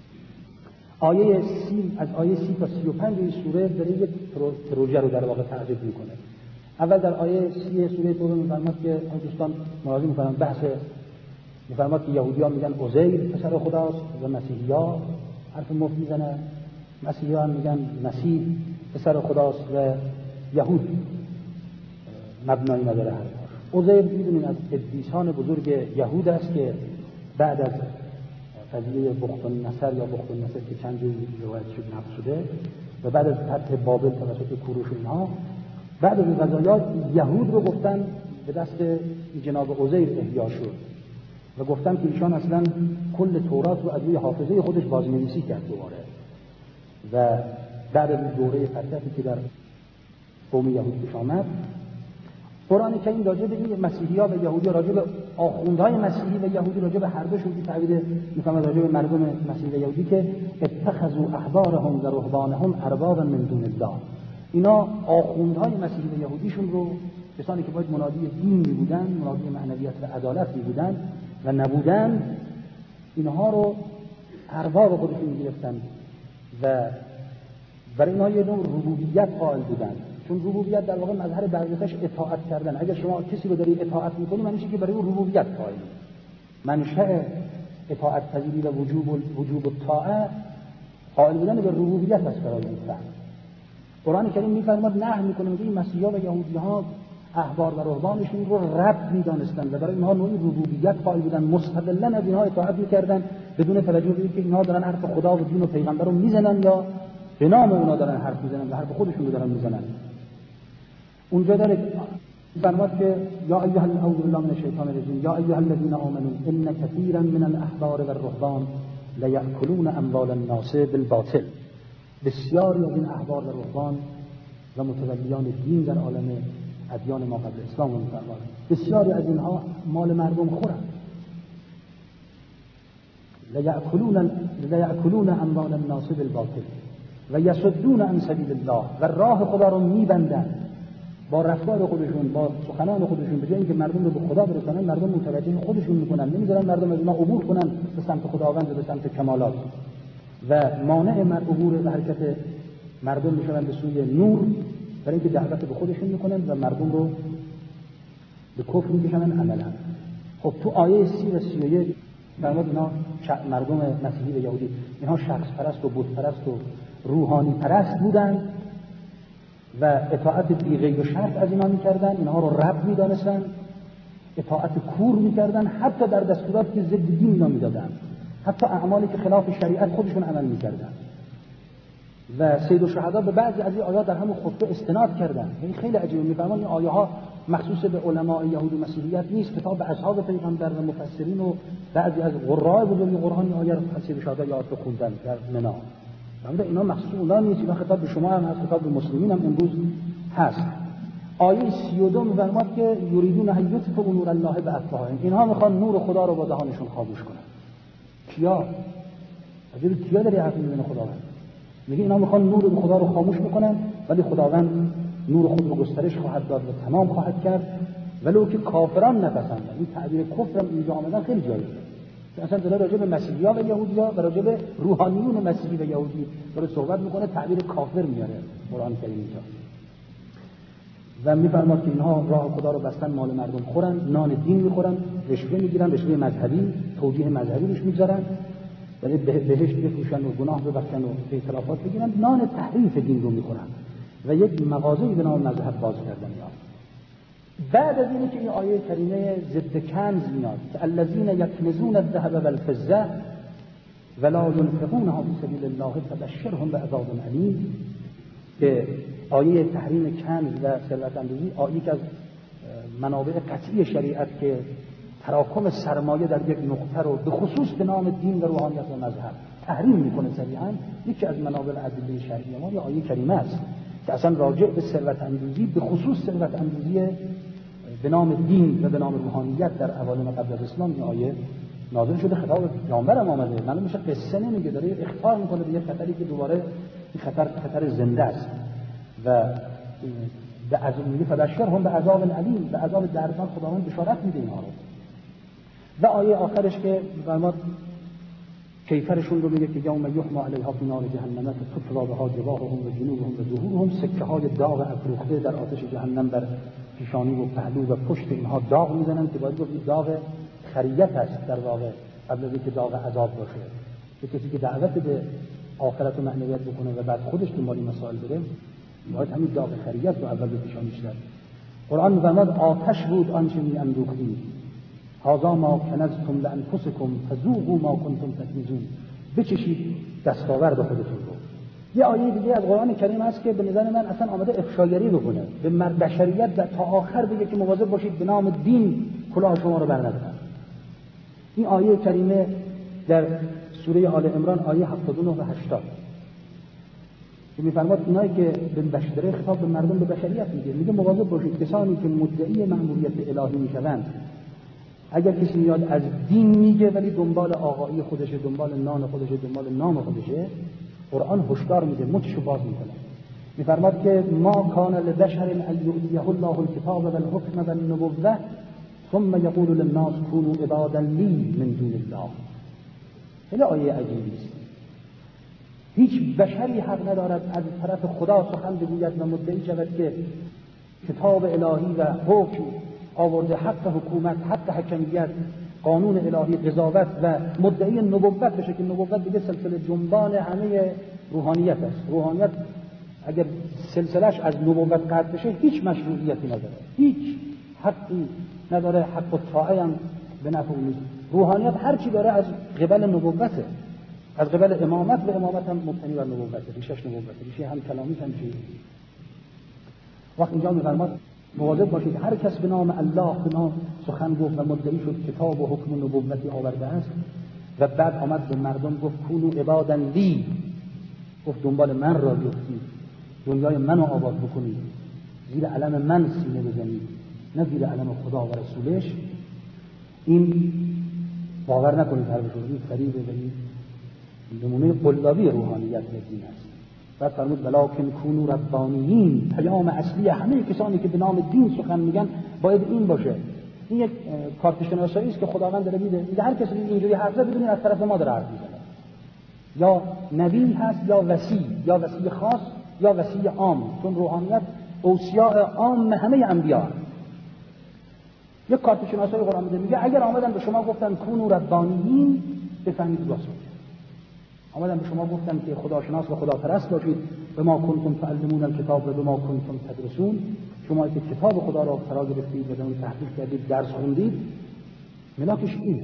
آیه 30 از آیه 30 تا 35 این سوره داره یک پروژه رو در واقع تعریف میکنه. اول در آیه 30 سوره توبه میفرماد که دوستان مراجعه میکنن بحث میفرماد که یهودیان میگن عزیر پسر خداست و مسیحی‌ها حرف مفت میزنن، مسیحیان میگن مسیح پسر خداست و یهود مبنایی نداره حرفش. عزیر میدونید از قدیسان بزرگ یهود است که بعد از قضیه بخت النصر یا بخت النصر که چند جور روایت نقل شده و بعد از فتح بابل توسط کوروش اینها، بعد از این قضایات یهود رو گفتن به دست جناب عزیر احیا شد و گفتن که ایشان اصلا کل تورات رو از روی حافظه خودش بازنویسی کرد دوباره. و بعد از دوره فتحی که در قوم یهود پیش آمد، قرآن کریم راجع به این مسیحی‌ها و یهودی، راجع به آخوندهای مسیحی و یهودی، راجع به هر دوشون تعبیر می‌فرماد راجع به مردم مسیحی و یهودی که اتخذوا احبارهم و رهبانهم اربابا من دون الله. اینا آخوندهای مسیحی و یهودیشون رو، کسانی که باید منادی دین بودن، منادی معنویت و عدالت بودن و نبودن، اینها رو ارباب خودشون می‌گرفتن و برای اینها یه نوع ربوبیت قائل بودن. چون ربوبیت در واقع مظهر برگشتش اطاعت کردن. اگر شما کسی رو داری اطاعت می‌کنی معنی که برای اون ربوبیت قائلی. منشأ اطاعت پذیری و وجوب الطاعه قائل بودن به ربوبیت است برای این فرد. قرآن کریم می‌فرماد نهی می‌کنه میگه این مسیحا و یهودی‌ها احبار و رهبانشون رو رب می‌دانستند و برای اینها نوعی ربوبیت قائل بودن، مستقلاً از اینها اطاعت می‌کردن بدون توجه به اینکه اینها دارن حرف خدا و دین و پیغمبر رو میزنن یا به نام اونا دارن حرف میزنن و حرف خودشون رو دارن میزنن. اونجا داره فرماد که یا ایها اعوذ بالله من الشیطان الرجیم یا ایها الذین آمنوا ان کثیرا من الاحبار والرهبان لیأکلون اموال الناس بالباطل. بسیاری از این احبار و رهبان و متولیان دین در عالم ادیان ما قبل اسلام رو می‌فرماد بسیاری از اینها مال مردم خورن. لیأکلون اموال الناس بالباطل و یصدون عن سبیل الله، و راه خدا رو میبندن با رفتار خودشون، با سخنان خودشون. به جای اینکه مردم رو به خدا برسونن، مردم متوجه خودشون میکنن، نمیذارن مردم از اونها عبور کنن به سمت خداوند و به سمت کمالات و مانع عبور و حرکت مردم میشن به سوی نور، برای اینکه دعوت به خودشون میکنن و مردم رو به کفر میکشونن عملا. خب تو آیه 30 و 31 فرمود اینا مردم مسیحی و یهودی اینها شخص پرست و بت پرست و روحانی پرست بودن و اطاعت بی قید و شرط از اینا میکردن، اینها رو رب میدانستن، اطاعت کور میکردن، حتی در دستوراتی که ضد دین اینا میدادن، حتی اعمالی که خلاف شریعت خودشون عمل میکردن. و سید الشهدا به بعضی از این آیات در همون خطبه استناد کردن. یعنی خیلی عجیبه، میفرمان این آیه ها مخصوص به علماء یهود و مسیحیت نیست، کتاب به اصحاب پیغمبر و مفسرین و بعضی از قراء بزرگ قرآن آیه رو سید الشهدا یاد خوندن در منا. البته اینا مخصوص اونها نیست، اینا خطاب به شما هم هست، خطاب به مسلمین هم امروز هست. آیه 32 میفرماد که یریدون ان یطفئوا نور الله بافواههم، اینها میخوان نور خدا رو با دهانشون خاموش کنن. کیا؟ اجازه کیا داری حرف میزنه خداوند؟ میگه اینا میخوان نور خدا رو خاموش بکنن، ولی خداوند نور خود رو گسترش خواهد داد و تمام خواهد کرد، ولو که کافران نپسندن. این تعبیر کفر هم اینجا آمدن خیلی جالبه، اصلا داره راجع به مسیحی‌ها و یهودی‌ها و راجع به روحانیون مسیحی و یهودی داره صحبت میکنه، تعبیر کافر میاره قرآن کریم اینجا. و میفرماد که اینها راه خدا رو بستن، مال مردم خورن، نان دین میخورن، رشوه میگیرن، رشوه مذهبی، توجیه مذهبی روش میذارن، ولی بهشت بفروشن و گناه ببخشن و اعترافات بگیرن، نان تحریف دین رو میخورن و یک مغازه‌ای به نام مذهب باز کردن. بعد از اینه که این آیه کریمه ضد کنز میاد که الذین یکنزون الذهب والفضه ولا ينفقونها فی سبیل الله فبشرهم بعذاب الیم، که آیه تحریم کنز و ثروت اندوزی آیه که از منابع قطعی شریعت که تراکم سرمایه در یک نقطه رو به خصوص به نام دین و روحانیت و مذهب تحریم میکنه صریحاً، یکی از منابع ادله شرعی ما یا آیه کریمه است که اصلا راجع به ثروت اندوزی، به خصوص ثروت اندوزی به نام دین و به نام روحانیت در عوالم قبل از اسلام این آیه نازل شده. خطاب پیامبر هم آمده، معلوم میشه قصه نمیگه، داره اخطار میکنه به یک خطری که دوباره این خطر زنده است و به عذاب میگه فبشرهم بعذاب الیم، به عذاب دردناک خداوند بشارت میده اینها رو. و آیه آخرش که فرمود کیفرشون رو میگه که یوم یحما علیها فی نار جهنم فتطوی بها جباههم و جنوبهم و ظهورهم، سکه های داغ افروخته در آتش جهنم بر پیشانی و پهلو و پشت اینها داغ میزنن که باید گفت داغ خریت است در واقع قبل از اینکه داغ عذاب باشه. که کسی که دعوت به آخرت و معنویت بکنه و بعد خودش دنبال این مسائل بره، باید همین داغ خریت رو اول به پیشانیش داد. قرآن می‌فرماد آتش بود آنچه می‌اندوختید، هذا ما کنزتم لانفسکم فذوقوا ما کنتم تکنزون، بچشید دستاورد خودتون رو. یه آیه دیگه از قرآن کریم هست که به نظر من اصلا آمده افشاگری بکنه به بشریت تا آخر بگه که مواظب باشید به نام دین کلاه شما رو برندارن. این آیه کریمه در سوره آل عمران آیه 79 و 80 که می‌فرماد اینایی که به بشریت خطاب به مردم به بشریت میگه مواظب باشید کسانی که مدعی مأموریت الهی میشوند. اگر کسی میاد از دین میگه ولی دنبال آقایی خودشه، دنبال نان خودشه، دنبال نام خودشه، قرآن هشدار میده، مچشو باز میکنه. میفرماد که ما کان لبشر ان یؤتیه الله الکتاب والحکم والنبوة ثم یقول للناس كونوا عبادا لی من دون الله. خیلی آیه عجیبی است. هیچ بشری حق ندارد از طرف خدا سخن بگوید و مدعی شود که کتاب الهی و حکم آورده، حق حکومت، حق حکمیت، قانون الهی، قضاوت و مدعی نبوت بشه که نبوت دیگه سلسله جنبان همه روحانیت است. روحانیت اگر سلسلش از نبوت قطع بشه هیچ مشروعیتی نداره، هیچ حقی نداره، حق الطاعه هم به نفع نیست. روحانیت هر چی داره از قبل نبوته، از قبل امامت و امامت هم مبتنی بر نبوته، ریشش نبوته، ریشه هم کلامی هم چیزی. وقت اینجا می‌فرماد مواظب باشید هر کس به نام الله به نام سخن گفت و مدعی شد کتاب و حکم و نبوتی آورده است و بعد آمد به مردم گفت کونوا عبادا لی، گفت دنبال من را بیفتید، دنیای منو آباد بکنید، زیر علم من سینه بزنید، نه زیر علم خدا و رسولش. این باور نکنید هر بشور این فریبه و این نمونه قلابی روحانیت دین است. بعد فرمود ولکن کونوا ربانیین، پیام اصلی همه کسانی که به نام دین سخن میگن باید این باشه. این یک کارت شناسایی است که خداوند داره میده. میگه هر کسی اینجوری حرف زد بدونید از طرف ما داره حرف میزنه. یا نبی هست یا وصی، یا وصی خاص یا وصی عام، چون روحانیت اوصیاء عام همه انبیا. یک کارت شناسایی قرآن میده، میگه اگر آمدن به شما گفتن کونوا ربانیین بفهمید راست میگه. آمدن به شما گفتن که خداشناس و خداپرست باشید، به ما کنتم تعلمون الکتاب و به ما کنتم تدرسون، شما که کتاب خدا را فرا گرفتید و اون تحقیق کردید، درس خوندید، ملاکش اینه.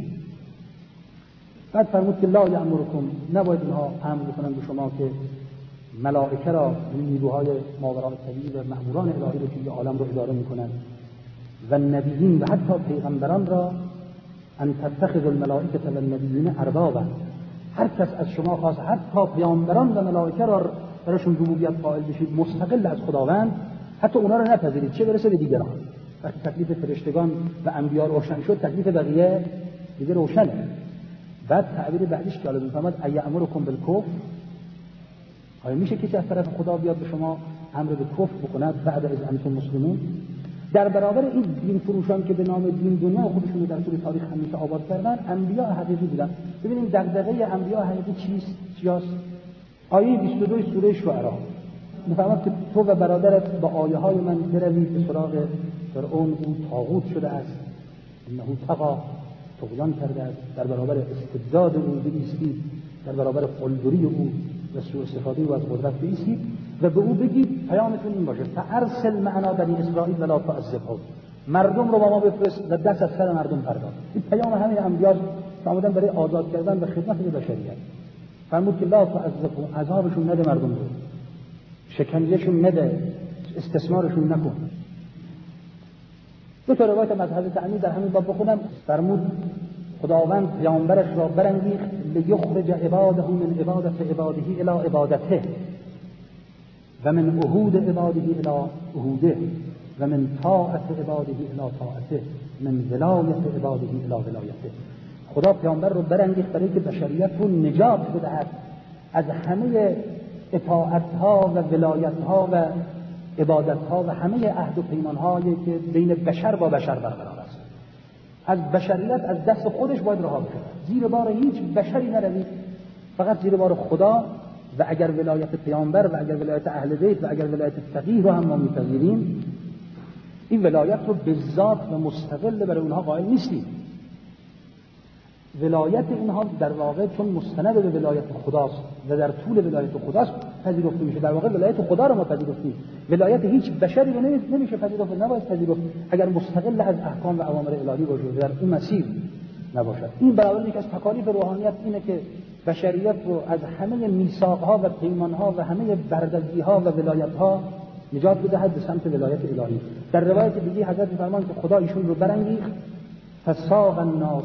بعد فرمود که لا یأمرکم، نباید اینها امر بکنن به شما که ملائکه را، نیروهای ماوراء الطبیعی و مأموران الهی رو که این عالم رو اداره میکنن و نبیین و حتی پیغمبران را، ان تتخذوا الملائکه والنبیین اربابا، هر کس از شما خواست حتی پیامبران و ملائکه را براشون ربوبیت قائل بشید مستقل از خداوند، حتی اونا رو نپذیرید، چه برسه به دیگران. وقتی تکلیف فرشتگان و انبیا روشن شد، تکلیف بقیه دیگه روشنه. بعد تعبیر بعدیش که الان میفهمد ایامرکم بالکفر، آیا میشه کسی از طرف خدا بیاد به شما امر به کفر بکند بعد از انتم مسلمون؟ در برابر این دین فروشان که به نام دین دنیا خودشون در طول تاریخ همیشه آباد کردن، انبیا حقیقی بودن. ببینیم دغدغه انبیا حقیقی چیست؟ آیه 22 سوره شعراء میفرماد که تو و برادرت با آیه های من بروید به سراغ فرعون، او طاغوت شده است، انه طغی، طغیان کرده است، در برابر استبداد او بایستید، در برابر قلدری او و سوء استفاده او از قدرت بایستید و به او بگید پیامتون این باشه فارسل معنا بنی اسرائیل ولا تعذبهم، مردم رو با ما بفرست و دست از سر مردم بردار. این پیام همین انبیا فرمودن برای آزاد کردن و خدمت به بشریت. فرمود که لا تعذبهم، عذابشون نده مردم رو، شکنجهشون نده، استثمارشون نکن. دو تا روایت مذهب تعمی در همین باب بخونم. فرمود خداوند پیامبرش را برانگیخت لیخرج عباده من عبادت عباده الی عبادته و من عهود عباده الی عهوده و من طاعت عباده الی طاعته من ولایت عباده الی ولایته. خدا پیامبر رو برانگیخت برای که بشریت رو نجات بدهد از همه اطاعت‌ها و ولایت‌ها و عبادت‌ها و همه عهد و پیمان‌هایی که بین بشر با بشر برقرار است. از بشریت از دست خودش باید رها بشه، زیر بار هیچ بشری نروید، فقط زیر بار خدا. و اگر ولایت پیامبر و اگر ولایت اهل بیت و اگر ولایت فقیه رو هم ما می‌پذیریم، این ولایت رو به ذات و مستقل برای اونها قائل نیستیم. ولایت اینها در واقع چون مستند به ولایت خداست و در طول ولایت خداست پذیرفته میشه. در واقع ولایت خدا رو ما پذیرفتیم، ولایت هیچ بشری رو نمیشه پذیرفت، نباید پذیرفت اگر مستقل از احکام و اوامر الهی باشه و در اون مسیر نباشد. این برابر یک از تکالیف روحانیت اینه که بشریت رو از همه میثاق‌ها و پیمان‌ها و همه بردگی‌ها و ولایت‌ها نجات بدهد به سمت ولایت الهی. در روایت دیگه حضرت می‌فرمایند که خدا ایشون رو برانگیخت فساق الناس،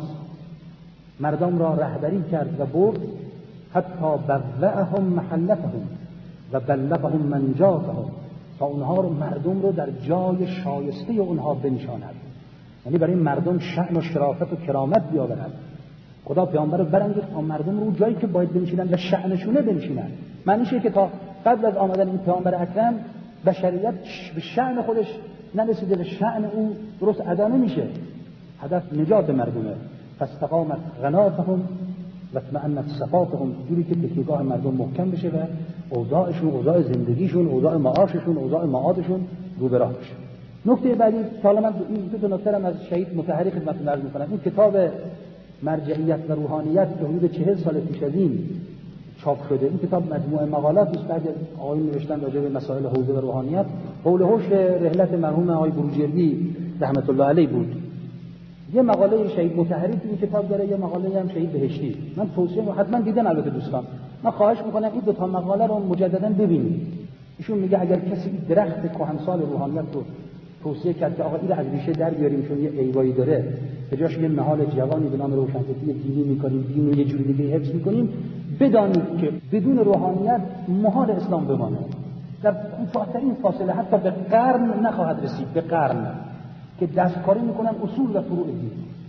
مردم را رهبری کرد و برد حتی بوأهم محلتهم و بلغهم منجاتهم، تا اونها رو مردم رو در جای شایسته اونها بنشاند، یعنی برای مردم شأن و شرافت و کرامت بیاورد. خدا پیامبر رو برانگیخت تا مردم رو جایی که باید بنشینن و شأنشونه بنشینن. معنیش اینه که تا قبل از آمدن این پیامبر اکرم بشریت به شأن خودش نرسیده، به شأن او درست ادا نمیشه. هدف نجات مردمه. فاستقامت غناتهم و اطمأنت صفاتهم، جوری که تکیهگاه مردم محکم بشه و اوضاعشون، اوضاع زندگیشون، اوضاع معاششون، اوضاع معادشون رو به راه بشه. نکته بعدی که حالا من این دو نکته از شهید مطهری خدمتتون عرض می‌کنم. این کتاب مرجعیت و روحانیت که حدود 40 سال پیش از این چاپ شده، این کتاب مجموعه مقالات است. بعضی آقایون نوشتن راجع به مسائل حوزه و روحانیت. حول و حوش رحلت مرحوم آقای بروجردی رحمت الله علیه بود. یه مقاله شهید مطهری تو این کتاب داره، یه مقاله هم شهید بهشتی. من توصیه حتما دیدن البته دوستان، من خواهش میکنم این دو تا مقاله رو مجددا ببینید. ایشون میگه اگر کسی درخت کهنسال روحانیت رو توصیه کرد که آقا این از ریشه در بیاریم چون یه ایوایی داره، به جاش یه نهال جوانی به نام روشنفکری دینی میکنیم، دین رو یه جوری دیگه حفظ میکنیم، بدانید که بدون روحانیت محال اسلام بمانه. در کوتاه‌ترین فاصله حتی به قرن نخواهد رسید، به قرن که دستکاری میکنن اصول و فروع دین،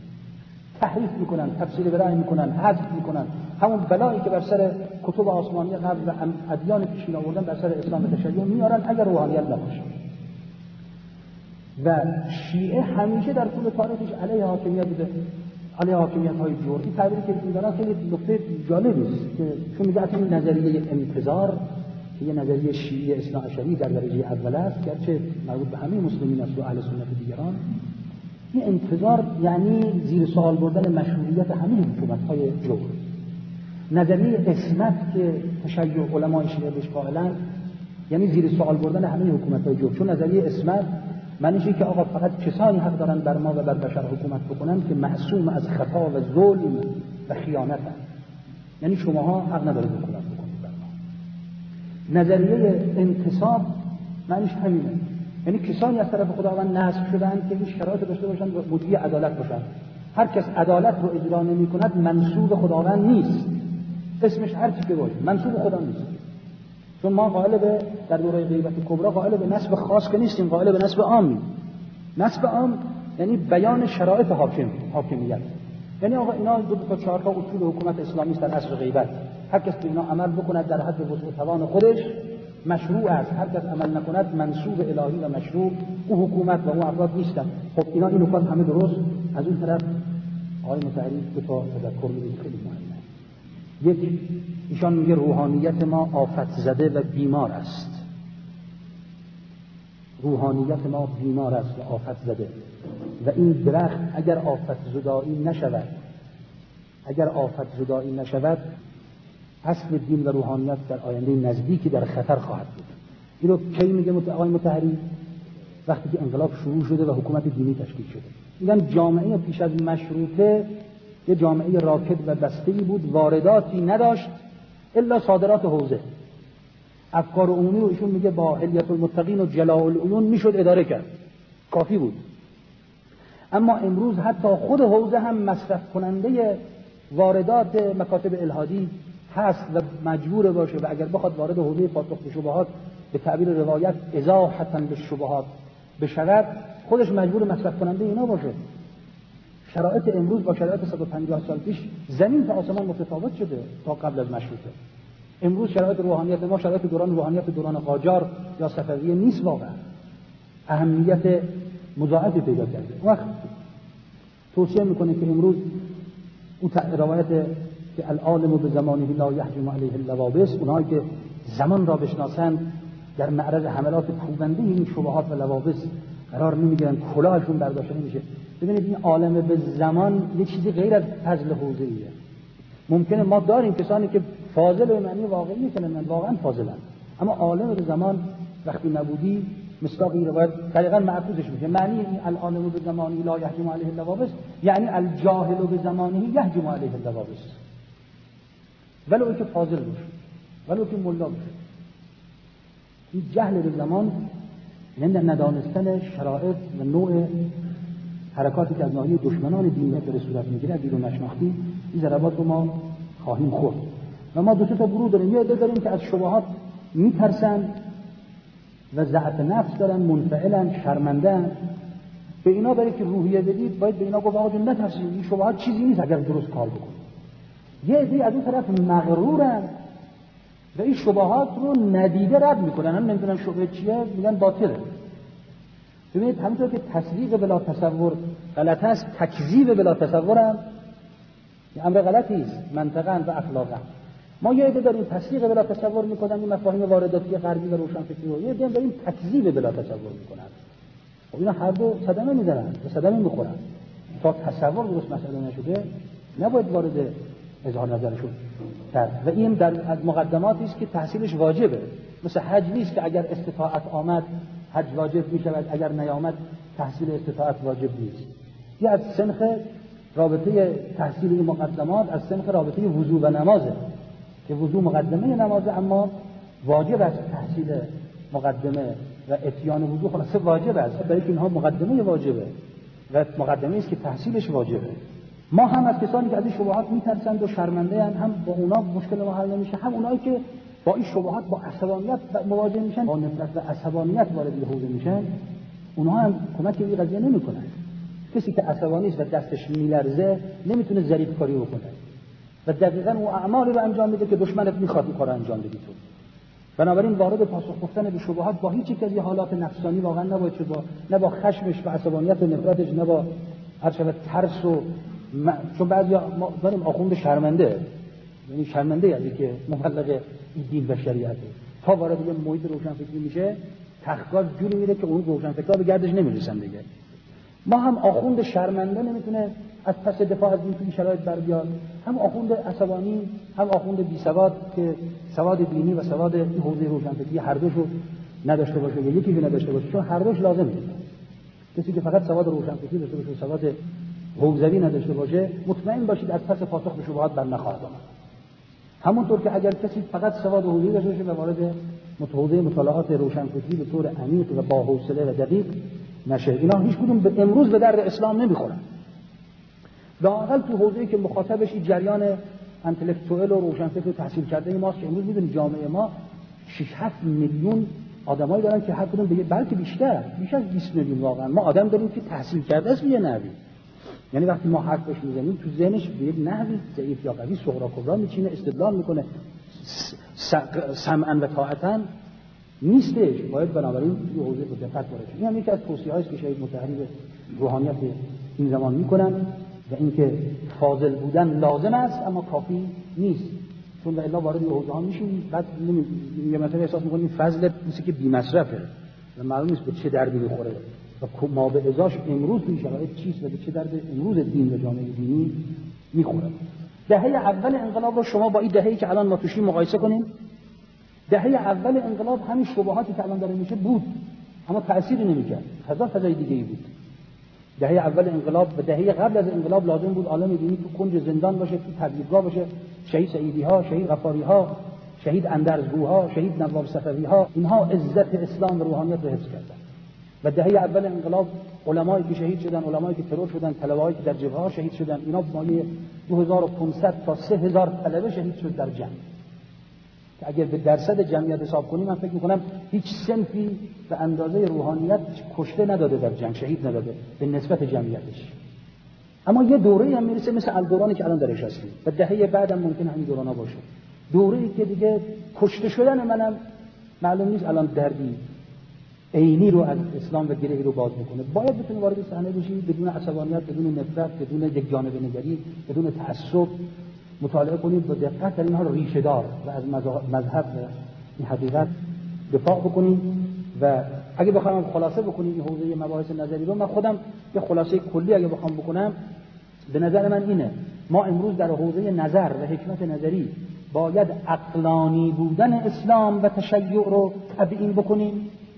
تحریف میکنن، تفسیر برای میکنن، حذف میکنن، همون بلایی که بر سر کتب آسمانی قبل و ادیان پیشین آوردن بر سر اسلام و تشیع میارن اگر روحانیت نباشه. و شیعه همیشه در طول تاریخش علیه حاکمیت بوده، علیه حاکمیت‌های جور. این تعبیری که می‌دونن خیلی نکته جالبی است که چون میگه اصلا این نظریه انتظار که یه نظریه شیعی اثناعشری در درجه اول است، گرچه مربوط به همه مسلمین است و اهل سنت دیگران، این انتظار یعنی زیر سوال بردن مشروعیت همه حکومت‌های جور. نظریه اسمت که تشیع علمای شیعه بهش قائلن یعنی زیر سوال بردن همه حکومت‌های جور، چون نظریه اسمت معنیش اینه که آقا فقط کسانی حق دارن بر ما و بر بشر حکومت بکنن که معصوم از خطا و ظلم و خیانت هستند، یعنی شماها حق ندارید حکومت بکنید بر ما. نظریه انتصاب معنیش همینه، یعنی کسانی از طرف خداوند نصب شدن که این شرایط داشته باشن و مدعی عدالت باشن. هر کس عدالت رو اجرا نمی‌کند منسوب خداوند نیست، اسمش هر چی که باشه منسوب خدا نیست. چون ما قائل به در دوره غیبت کبرا قائل به نسب خاص که نیستیم، قائل به نسب عامی. نسب عام یعنی بیان شرایط حاکمیت. یعنی آقا اینا 2 تا 4 تا اصول حکومت اسلامی است در عصر غیبت. هر کس به اینا عمل بکند در حد وسع توان خودش مشروع است، هر کس عمل نکند منسوب الهی و مشروع او حکومت و او افراد نیستند. خب اینا این نکات همه درست. از اون طرف آقای مطهری دو تا تذکر می‌کنه خیلی مهمه. یک، ایشان میگه روحانیت ما آفت زده و بیمار است. روحانیت ما بیمار است و آفت زده و این درخت اگر آفت زدایی نشود اصل دین و روحانیت در آینده نزدیکی در خطر خواهد بود. این رو کی میگه آقای مطهری؟ وقتی که انقلاب شروع شده و حکومت دینی تشکیل شده. میگن جامعه پیش از مشروطه یه جامعه راکد و بسته‌ای بود، وارداتی نداشت الا صادرات حوزه. افکار عمومی رو ایشون میگه با حلیت المتقین و جلاء العیون میشد اداره کرد، کافی بود. اما امروز حتی خود حوزه هم مصرف کننده واردات مکاتب الحادی هست و مجبور باشه و اگر بخواد وارد حوزه پاسخ به شبهات به تعبیر روایت ازاحة للشبهات بشود، خودش مجبور مصرف کننده اینا باشه. شرایط امروز با شرایط 150 سال پیش زمین تا آسمان متفاوت شده تا قبل از مشروطه. امروز شرایط روحانیت ما شرایط دوران روحانیت دوران قاجار یا صفویه نیست، واقعا اهمیت مضاعفی پیدا کرده. وقت توصیه میکنه که امروز اون روایت که العالم به زمانه لا یهجم علیه اللوابس، اونایی که زمان را بشناسند در معرض حملات کوبنده این شبهات و لوابس قرار نمیگیرن، کلاهشون برداشته نمیشه. ببینید این عالم به زمان یه چیزی غیر از فضل حوزه‌ایه. ممکنه ما داریم کسانی که فاضل به معنی واقعی کلمه واقعا فاضلن، اما عالم به زمان وقتی نبودی مصداق این روایت طریقا معکوسش میشه. معنی این العالم به زمانه لا یهجم علیه اللوابس یعنی الجاهل به زمانه یهجم علیه اللوابس، ولو که فاضل باشه، ولو که ملا باشه. این جهل به زمان یعنی ندانستن شرایط و نوع حرکاتی که از ناحیه دشمنان دینی به صورت میگیره دین و نشناختی، این ضربات رو ما خواهیم خورد. و ما دو تا گروه داریم. یه عده داریم که از شبهات میترسن و ضعف نفس دارن، منفعلن، شرمنده‌ان. به اینا برای که روحیه بدید باید به اینا گفت آقا جون نترسید، این شبهات چیزی نیست اگر درست کار بکنید. یه عده از اون طرف مغرورن و این شبهات رو ندیده رد میکنن، هم نمیدونن شبهه چیه، میگن باطله. ببینید همونطور که تصدیق بلا تصور غلط است، تکذیب بلا تصور هم امر غلطی است منطقاً و اخلاقاً. ما یه عده داریم تصدیق بلا تصور میکنن این مفاهیم وارداتی غربی و روشنفکری رو، یه عده داریم تکذیب بلا تصور میکنن. خب اینا هر دو صدمه میزنن و صدمه میخورن. تا تصور درست مسئله نشده نباید وارد اظهار نظرشون کرد. و این در از مقدماتی است که تحصیلش واجبه. مثل حج نیست که اگر استطاعت آمد حج واجب می شود، اگر نیامد تحصیل استطاعت واجب نیست. یه از سنخ رابطه تحصیل این مقدمات از سنخ رابطه وضو و نمازه که وضو مقدمه نمازه، اما واجب است تحصیل مقدمه و اتیان وضو خلاصه واجب است، برای که اینها مقدمه واجبه و مقدمه است که تحصیلش واجبه. ما هم از کسانی که از این شبهات میترسند و شرمنده اند، هم با اونا مشکل ما حل نمیشه، هم اونایی که با این شبهات با عصبانیت مواجه میشن، با نفرت و عصبانیت وارد این حوزه میشن، اونها هم کمک به این قضیه نمیکنن. کسی که عصبانی است و دستش میلرزه نمیتونه ظریف کاری بکنه و دقیقاً اون اعمالی رو انجام میده که دشمنت میخواد این کارو انجام بدی تو. بنابراین وارد پاسخ گفتن به شبهات با هیچ یک از حالات نفسانی واقعا نباید شد، نه با خشمش و عصبانیت و نفرتش، نه با هر چقدر ترس و چون بعضیا ما داریم آخوند شرمنده، یعنی شرمنده یعنی که مبلغ دین و شریعته، تا وارد یه محیط روشنفکری میشه تحقیقات جوری میره که اون روشنفکرا به گردش نمیرسن دیگه. ما هم آخوند شرمنده نمیتونه از پس دفاع از این شرایط بر بیاد، هم آخوند عصبانی، هم آخوند بی سواد که سواد دینی و سواد حوزه روشنفکری هر دوشو نداشته باشه یا یکی رو نداشته باشه، چون هر دوش لازمه. کسی که فقط سواد روشنفکری داشته باشه، سواد حوزوی نداشته باشه، مطمئن باشید از پس پاسخ به شبهات بر نخواهد آمد. همونطور که اگر کسی فقط سواد حوزوی داشته باشه و وارد حوزه مطالعات روشنفکری به طور عمیق و با حوصله و دقیق نشه، اینا هیچ کدوم امروز به درد اسلام نمیخورن. لااقل تو حوزه‌ای که مخاطبش این جریان انتلکتوئل و روشنفکر تحصیل کرده ماست که امروز می‌دونید جامعه ما 6-7 میلیون آدمایی دارن که هر کدوم بلکه بیش از 20 میلیون واقعا ما آدم داریم که تحصیل کرده است یه نوی، یعنی وقتی ما حرف بهش میزنیم تو ذهنش به یک نحوی ضعیف یا قوی صغرا کبرا میچینه، استدلال میکنه، سمعا و طاعتا نیستش. باید بنابراین توی حوزه به دقت وارد شد. این هم یکی از توصیه‌هایی است که شاید متحری به روحانیت این زمان میکنن و اینکه فاضل بودن لازم است اما کافی نیست، چون و الا وارد حوزه ها میشیم بعد یه مثلا احساس میکنیم فضل مثل که بی مصرفه و معلوم نیست به چه دردی میخوره و ما به ازاش امروز توی شرایط چیست و به چه درد امروز دین و جامعه دینی میخوره. دهه اول انقلاب رو شما با این دهه‌ای که الان ما توشیم مقایسه کنیم. دهه اول انقلاب همین شبهاتی که الان داره میشه بود اما تأثیری نمیکرد، هزار فضای دیگه ای بود. دهه اول انقلاب و دهه قبل از انقلاب لازم بود عالم دینی تو کنج زندان باشه، تو تبلیغگاه باشه، شهید سعیدی ها، شهید غفاری ها، شهید اندرزگوها، شهید نواب صفوی ها، اینها عزت اسلام و روحانیت رو حفظ کردن. و دهه اول انقلاب علمایی که شهید شدن، علمایی که ترور شدن، طلبه‌هایی که در جبهه‌ها شهید شدن، اینا مایه 2500 تا 3000 طلبه شهید شد در جنگ. که اگر به درصد جمعیت حساب کنیم من فکر می‌کنم هیچ صنفی به اندازه روحانیت کشته نداده در جنگ، شهید نداده به نسبت جمعیتش. اما یه دوره‌ای هم میرسه مثل دورانی که الان درش هستیم و دهه بعدم ممکن همین دورانا باشه، دوره‌ای که دیگه کشته شدن منم معلوم نیست الان دردی عینی رو از اسلام و گرهی رو باز میکنه. باید بتونی وارد صحنه بشی بدون عصبانیت، بدون نفرت، بدون یک جانبه نگری، بدون تعصب مطالعه کنید با دقت در اینها رو ریشه دار و از مذهب و این حقیقت دفاع بکنید. و اگه بخوام خلاصه بکنیم این حوزه مباحث نظری رو، من خودم یه خلاصه کلی اگه بخوام بکنم به نظر من اینه: ما امروز در حوزه نظر و حکمت نظری باید عقلانی بودن اسلام و تشیع رو تبیین بکنیم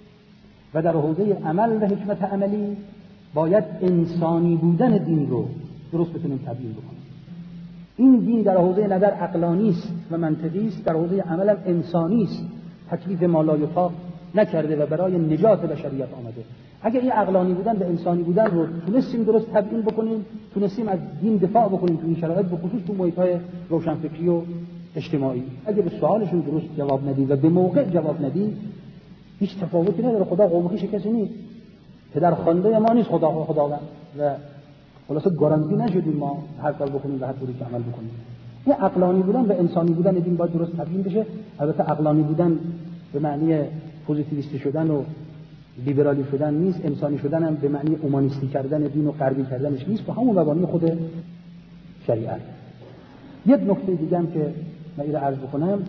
و در حوزه عمل و حکمت عملی باید انسانی بودن دین رو درست بتونیم تبیین بکنیم. این دین در حوزه نظر عقلانی است و منطقی است، در حوزه عمل هم انسانی است، تکلیف ما لا یطاق نکرده و برای نجات بشریت آمده. اگه این عقلانی بودن به انسانی بودن رو تونستیم درست تبیین بکنیم، تونستیم از دین دفاع بکنیم تو این شرایط، به خصوص تو محیط‌های روشنفکری و اجتماعی، اگه به سوالشون درست جواب ندید و به موقع جواب ندید هیچ تفاوتی نداره. خدا قوم خویش کسی نیست، پدر خوانده ما نیست خداوند و خلاصه گارانتی نشدیم ما هر کار بکنیم و هر طوری که عمل بکنیم. این عقلانی بودن و انسانی بودن دین باید درست تبیین بشه. البته عقلانی بودن به معنی پوزیتیویستی شدن و لیبرالی شدن نیست، انسانی شدن هم به معنی اومانیستی کردن دین و غربی کردنش نیست، با همون مبانی خود شریعت. یک نکته دیگه هم که من اینو عرض بکنم،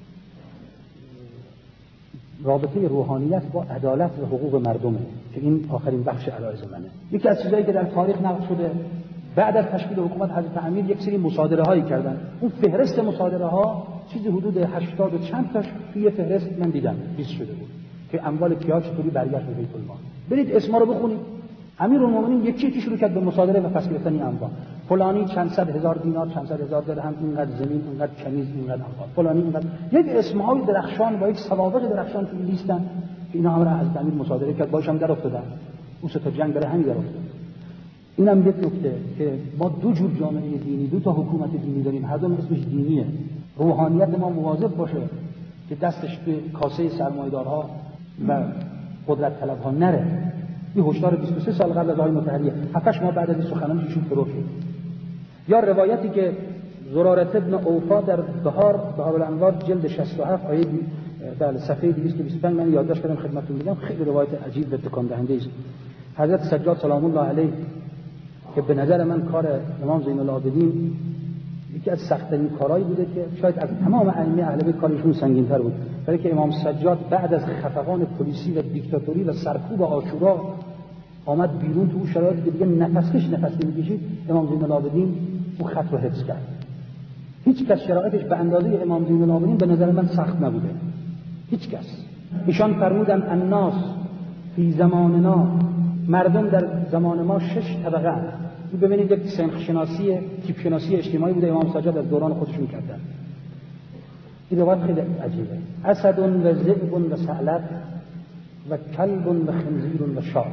رابطه روحانیت با عدالت و حقوق مردمه که این آخرین بخش عرایض منه. یکی از چیزایی که در تاریخ نقل شده بعد از تشکیل حکومت حضرت امیر یک سری مصادره هایی کردن. اون فهرست مصادره ها چیزی حدود 80 و چند تاش توی فهرست من دیدم 20 شده بود که اموال کیا چطوری برگشت به بیت المال. برید اسما رو بخونید. امیرالمومنین یکی شروع کرد به مصادره و پس گرفتن اموال. فلانی چند صد هزار دینار، چند صد هزار درهم، اینقدر زمین، اینقدر کنیز، اینقدر اموال. فلانی اینقدر، یک اسمهای درخشان با یک سوابق درخشان توی لیستن که اینا امر از امیر مصادره کرد، باهاش هم در افتادن. اون سه تا جنگ برای همین در افتاد. اینم یک نکته که ما دو جور جامعه دینی، دو تا حکومت دینی داریم، هر دو اسمش دینیه. روحانیت ما مواظب باشه که دستش به کاسه سرمایه‌دارها و قدرت طلبها نره. این هشدار 23 سال قبل از آقای مطهری، 7 ماه بعد از این سخنانش ایشون فرو شد. یا روایتی که زرارت ابن اوفا در بهار الانوار جلد 67 آیه در صفحه 225 من یادداشت کردم خدمتتون میگم، خیلی روایت عجیب و تکان دهنده است. حضرت سجاد سلام الله علیه که به نظر من کار امام زین العابدین یکی از سخت‌ترین کارهایی بوده که شاید از تمام ائمه اهل بیت کارشون سنگین‌تر بود، برای که امام سجاد بعد از خفقان پلیسی و دیکتاتوری و سرکوب عاشورا آمد بیرون تو شرایطی که دیگه نفس نمی‌کشید. امام زین العابدین اون خط رو حفظ کرد. هیچ کس شرایطش به اندازه امام زین العابدین به نظر من سخت نبوده، هیچ کس. ایشان فرمودن الناس فی زماننا، مردم در زمان ما 6 طبقه هست. ببینید یک سنخ شناسی، تیپ شناسی اجتماعی بوده امام سجاد از دوران خودشون کردن. این روایت خیلی عجیبه. اسد و ذئب و ثعلب و کلب و خنزیر و شات.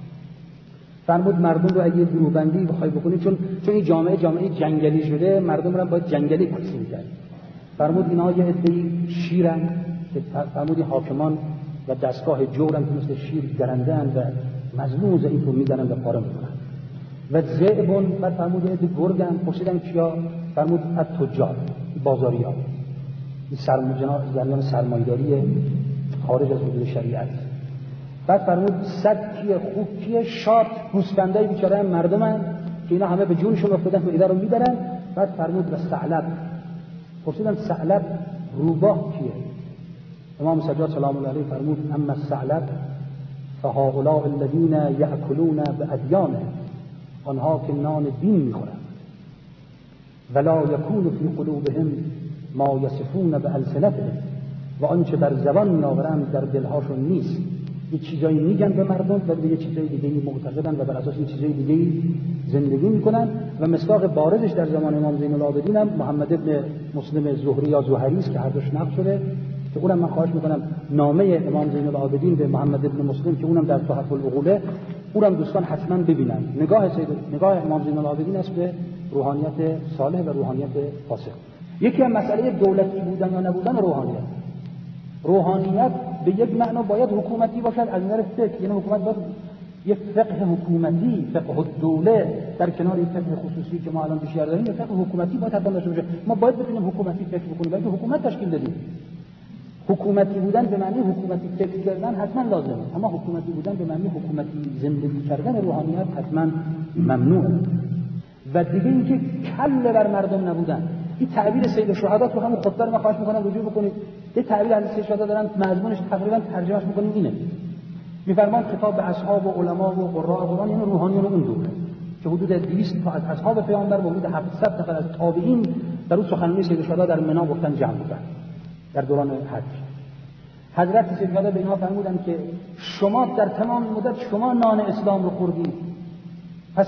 فرمود مردم رو اگه گروه بندی بخوای بکنید، چون این جامعه جنگلی شده، مردم رو باید جنگلی تقسیم کرد. فرمود اینا یه عده‌ای شیرن که فرمود حاکمان و دستگاه جورن که مثل شیر درنده اند و مظلوم و ضعیف رو می‌زنن و پاره می‌کنن. و ذئبون، بعد فرمود عده گرگن. پرسیدن کیا؟ فرمود التجار، بازاریان، این جریان سرمایه‌داری خارج از حدود شریعت. بعد فرمود صد کیه، خوب کیه، شاد، گوسفندای بیچاره مردمن که اینا همه به جونشون افتادن و اینا رو میبرن. بعد فرمود و ثعلب. پرسیدن ثعلب روباه کیه؟ امام سجاد سلام الله علیه فرمود اما الثعلب فهؤلاء الذين یأکلون بأدیانه، آنها که نان دین میخورند. ولا یکون فی قلوبهم ما یصفون بألسنتهم، و آنچه بر زبان میآورند در دلهاشون نیست. یه چیزایی میگن به مردم و به یه چیزای دیگه معتقدن و بر اساس این چیزای دیگه زندگی میکنن. و مصداق بارزش در زمان امام زین العابدین هم محمد ابن مسلم زهری یا زهری است که هر دوش نقل شده، که اونم من خواهش میکنم نامه امام زین العابدین به محمد ابن مسلم که اونم در تحف العقوله، اونم دوستان حتما ببینن. نگاه امام زین العابدین است به روحانیت صالح و روحانیت فاسد. یکی از مسئله دولتی بودن یا نبودن روحانیت به یک معنا باید حکومتی باشد از نظر فقه، یعنی حکومت باید یک فقه حکومتی، فقه الدوله در کنار این فقه خصوصی که ما الان بیشتر داریم، فقه حکومتی باید حتما داشته باشه. ما باید بتونیم حکومتی فکر بکنیم، بلکه حکومت تشکیل بدیم. حکومتی بودن به معنی حکومتی فکر کردن حتما لازمه، اما حکومتی بودن به معنی حکومتی زندگی کردن روحانیت حتما ممنوعه. و دیگه اینکه کله بر مردم نبودن. این تعبیر سید الشهدا تو همون خطبه ما خواهش می‌کنم رجوع بکنید. یه تعبیر از سید الشهدا دارن مضمونش تقریبا ترجمهش می‌کنیم اینه. می‌فرمان خطاب به اصحاب و علما و قراء قرآن، یعنی روحانیون اون دوره که حدود 200 تا از اصحاب پیامبر و حدود 700 نفر از تابعین در اون سخنرانی سید الشهدا در منا گفتن جمع بودن در دوران حج. حضرت سید الشهدا به اینا فرمودن که شما در تمام مدت شما نان اسلام رو خوردید، پس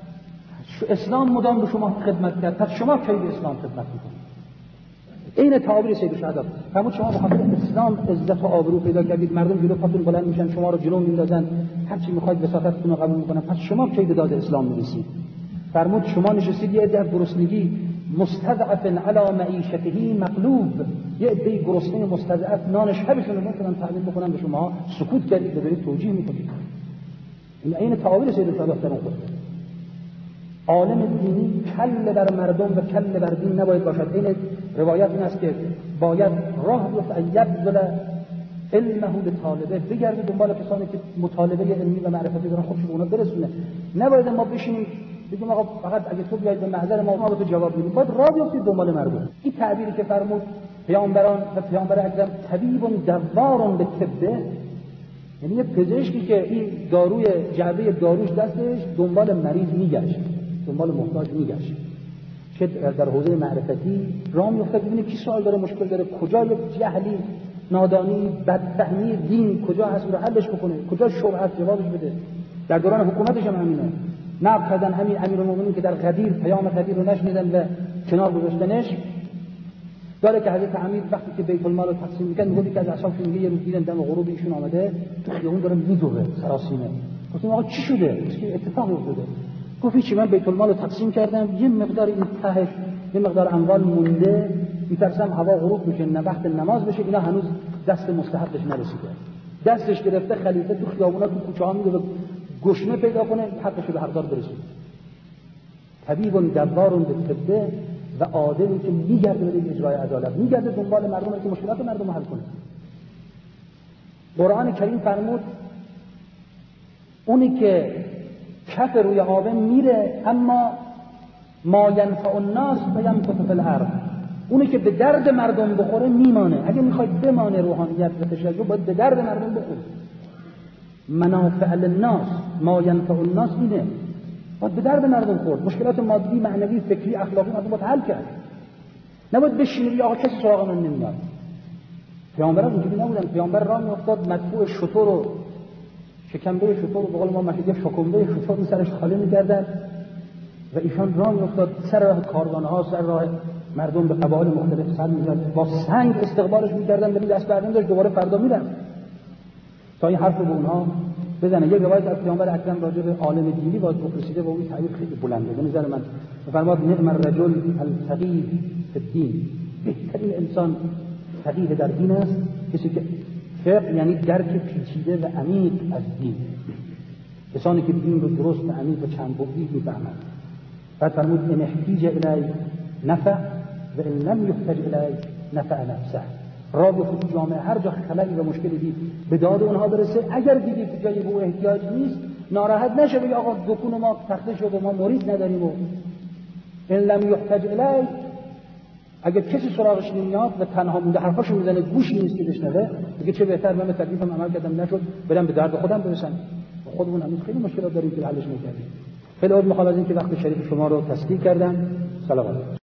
اسلام مدام به شما خدمت کرد، پس شما کی به اسلام خدمت میکنید؟ این تعابیر سید الشهدا. فرمود شما به خاطر اسلام عزت و آبرو پیدا کردید، مردم جلو پاتون بلند میشن، شما رو جلو میندازن، هر چی میخواید وساطتتون رو قبول میکنن، پس شما کی به داد اسلام میرسید؟ فرمود شما نشستید یه عده گرسنگی مستضعف علی معیشته مغلوب، یه عده گرسنه مستضعف نان شبشون رو نمیتونن تامین بکنن، به شما سکوت کردید و دارید توجیه میکنید. این تعابیر سید الشهدا در اون خطبه. عالم دینی کل بر مردم و کل بر دین نباید باشد. این روایت این است که باید راه یبذل علمه به طالبه، بگرده دنبال کسانی که مطالبه علمی و معرفتی دارن خودشون اونا برسونه. نباید ما بشینیم بگیم آقا فقط اگه تو بیاید به محضر ما به تو جواب بدیم. باید راه بیفتید دنبال مردم. این تعبیری که فرمود پیامبران و پیامبر اکرم طبیب دوار به طبه، یعنی یه پزشکی که این داروی جعبه داروش دستش دنبال مریض میگشت، دنبال محتاج میگشت، که در حوزه معرفتی راه میفته ببینه کی سوال داره، مشکل داره، کجا یک جهلی، نادانی، بدفهمی دین کجا هست رو حلش بکنه، کجا شبهات جوابش بده. در دوران حکومتش هم همینه. نقل کردن همین امیرالمومنین که در غدیر پیام غدیر رو نشنیدن و کنار گذاشتنش. داره که حضرت امیر وقتی که بیت المال رو تقسیم می‌کرد میگه که از اصحابش میگه یه روز دیدن دم غروب ایشون آمده تو خیابون داره میدوه سراسیمه. گفتم آقا چی شده؟ چه اتفاقی افتاده؟ گفت چی، من بیت المال رو تقسیم کردم، یه مقدار این تهش یه مقدار اموال مونده، میترسم هوا غروب بشه نه وقت نماز بشه اینا هنوز دست مستحقش نرسیده. دستش گرفته خلیفه تو خیابونا تو کوچه‌ها میره گشنه پیدا کنه حقش رو به حقدار برسونه. طبیب دوار به طبه و عادلی که میگرده به اجرای عدالت، میگرده دنبال مردم که مشکلات مردم رو حل کنه. قرآن کریم فرمود اونی که کف روی آب میره اما ما ینفع الناس فیمکث فی الارض، اونی که به درد مردم بخوره میمانه. اگه میخواید بمانه روحانیت و تشیع باید به درد مردم بخوره. منافع للناس ما ینفع الناس اینه، باید به درد مردم خورد، مشکلات مادی، معنوی، فکری، اخلاقی مردم باید حل کرد. نباید بشینید آقا کسی سراغ من نمیاد. پیامبران اینجوری نبودن. پیامبر راه میافتاد مدفوع شتر رو شکمبه شتر رو به قول ما مشهور شکمبه شتر رو سرش خالی می‌کردن و ایشان راه میافتاد سر راه کاروان‌ها، سر راه مردم به قبایل مختلف سر می‌زد، با سنگ استقبالش می‌کردن، ولی دست بردن داشت دوباره فردا میرفت تا این حرف رو به اونها بزنه. یه روایت از پیامبر اکرم راجع به عالم دینی باز بپرسیده و اون تعریف خیلی بلنده به نظر من. فرمود نعم الرجل الفقیه فی الدین، بهترین انسان فقیه در دین است کسی که فقه یعنی درک پیچیده و عمیق از دین. کسانی که دین رو درست و عمیق و چند بعدی میفهمند. بعد فرمود ان احتیج الی نفع و ان لم یحتج الی نفع نفسه. را به جامعه هر جا خلایی و مشکلی دید به داد اونها برسه. اگر دیدید که جایی به او احتیاج نیست ناراحت نشه، بگه آقا دکون ما تخته شده، ما مریض نداریم. و ان لم یحتج الی، اگر کسی سراغش نمیاد و تنها مونده حرفاشو میزنه گوشی نیست که بشنوه، دیگه چه بهتر من به تکلیفم عمل کردم نشد برم به درد خودم برسم. خودمون هنوز خیلی مشکلات داریم که حلش نکردیم. خیلی عذر میخوام از اینکه وقت شریف شما رو تسلیک کردم. سلام علیکم.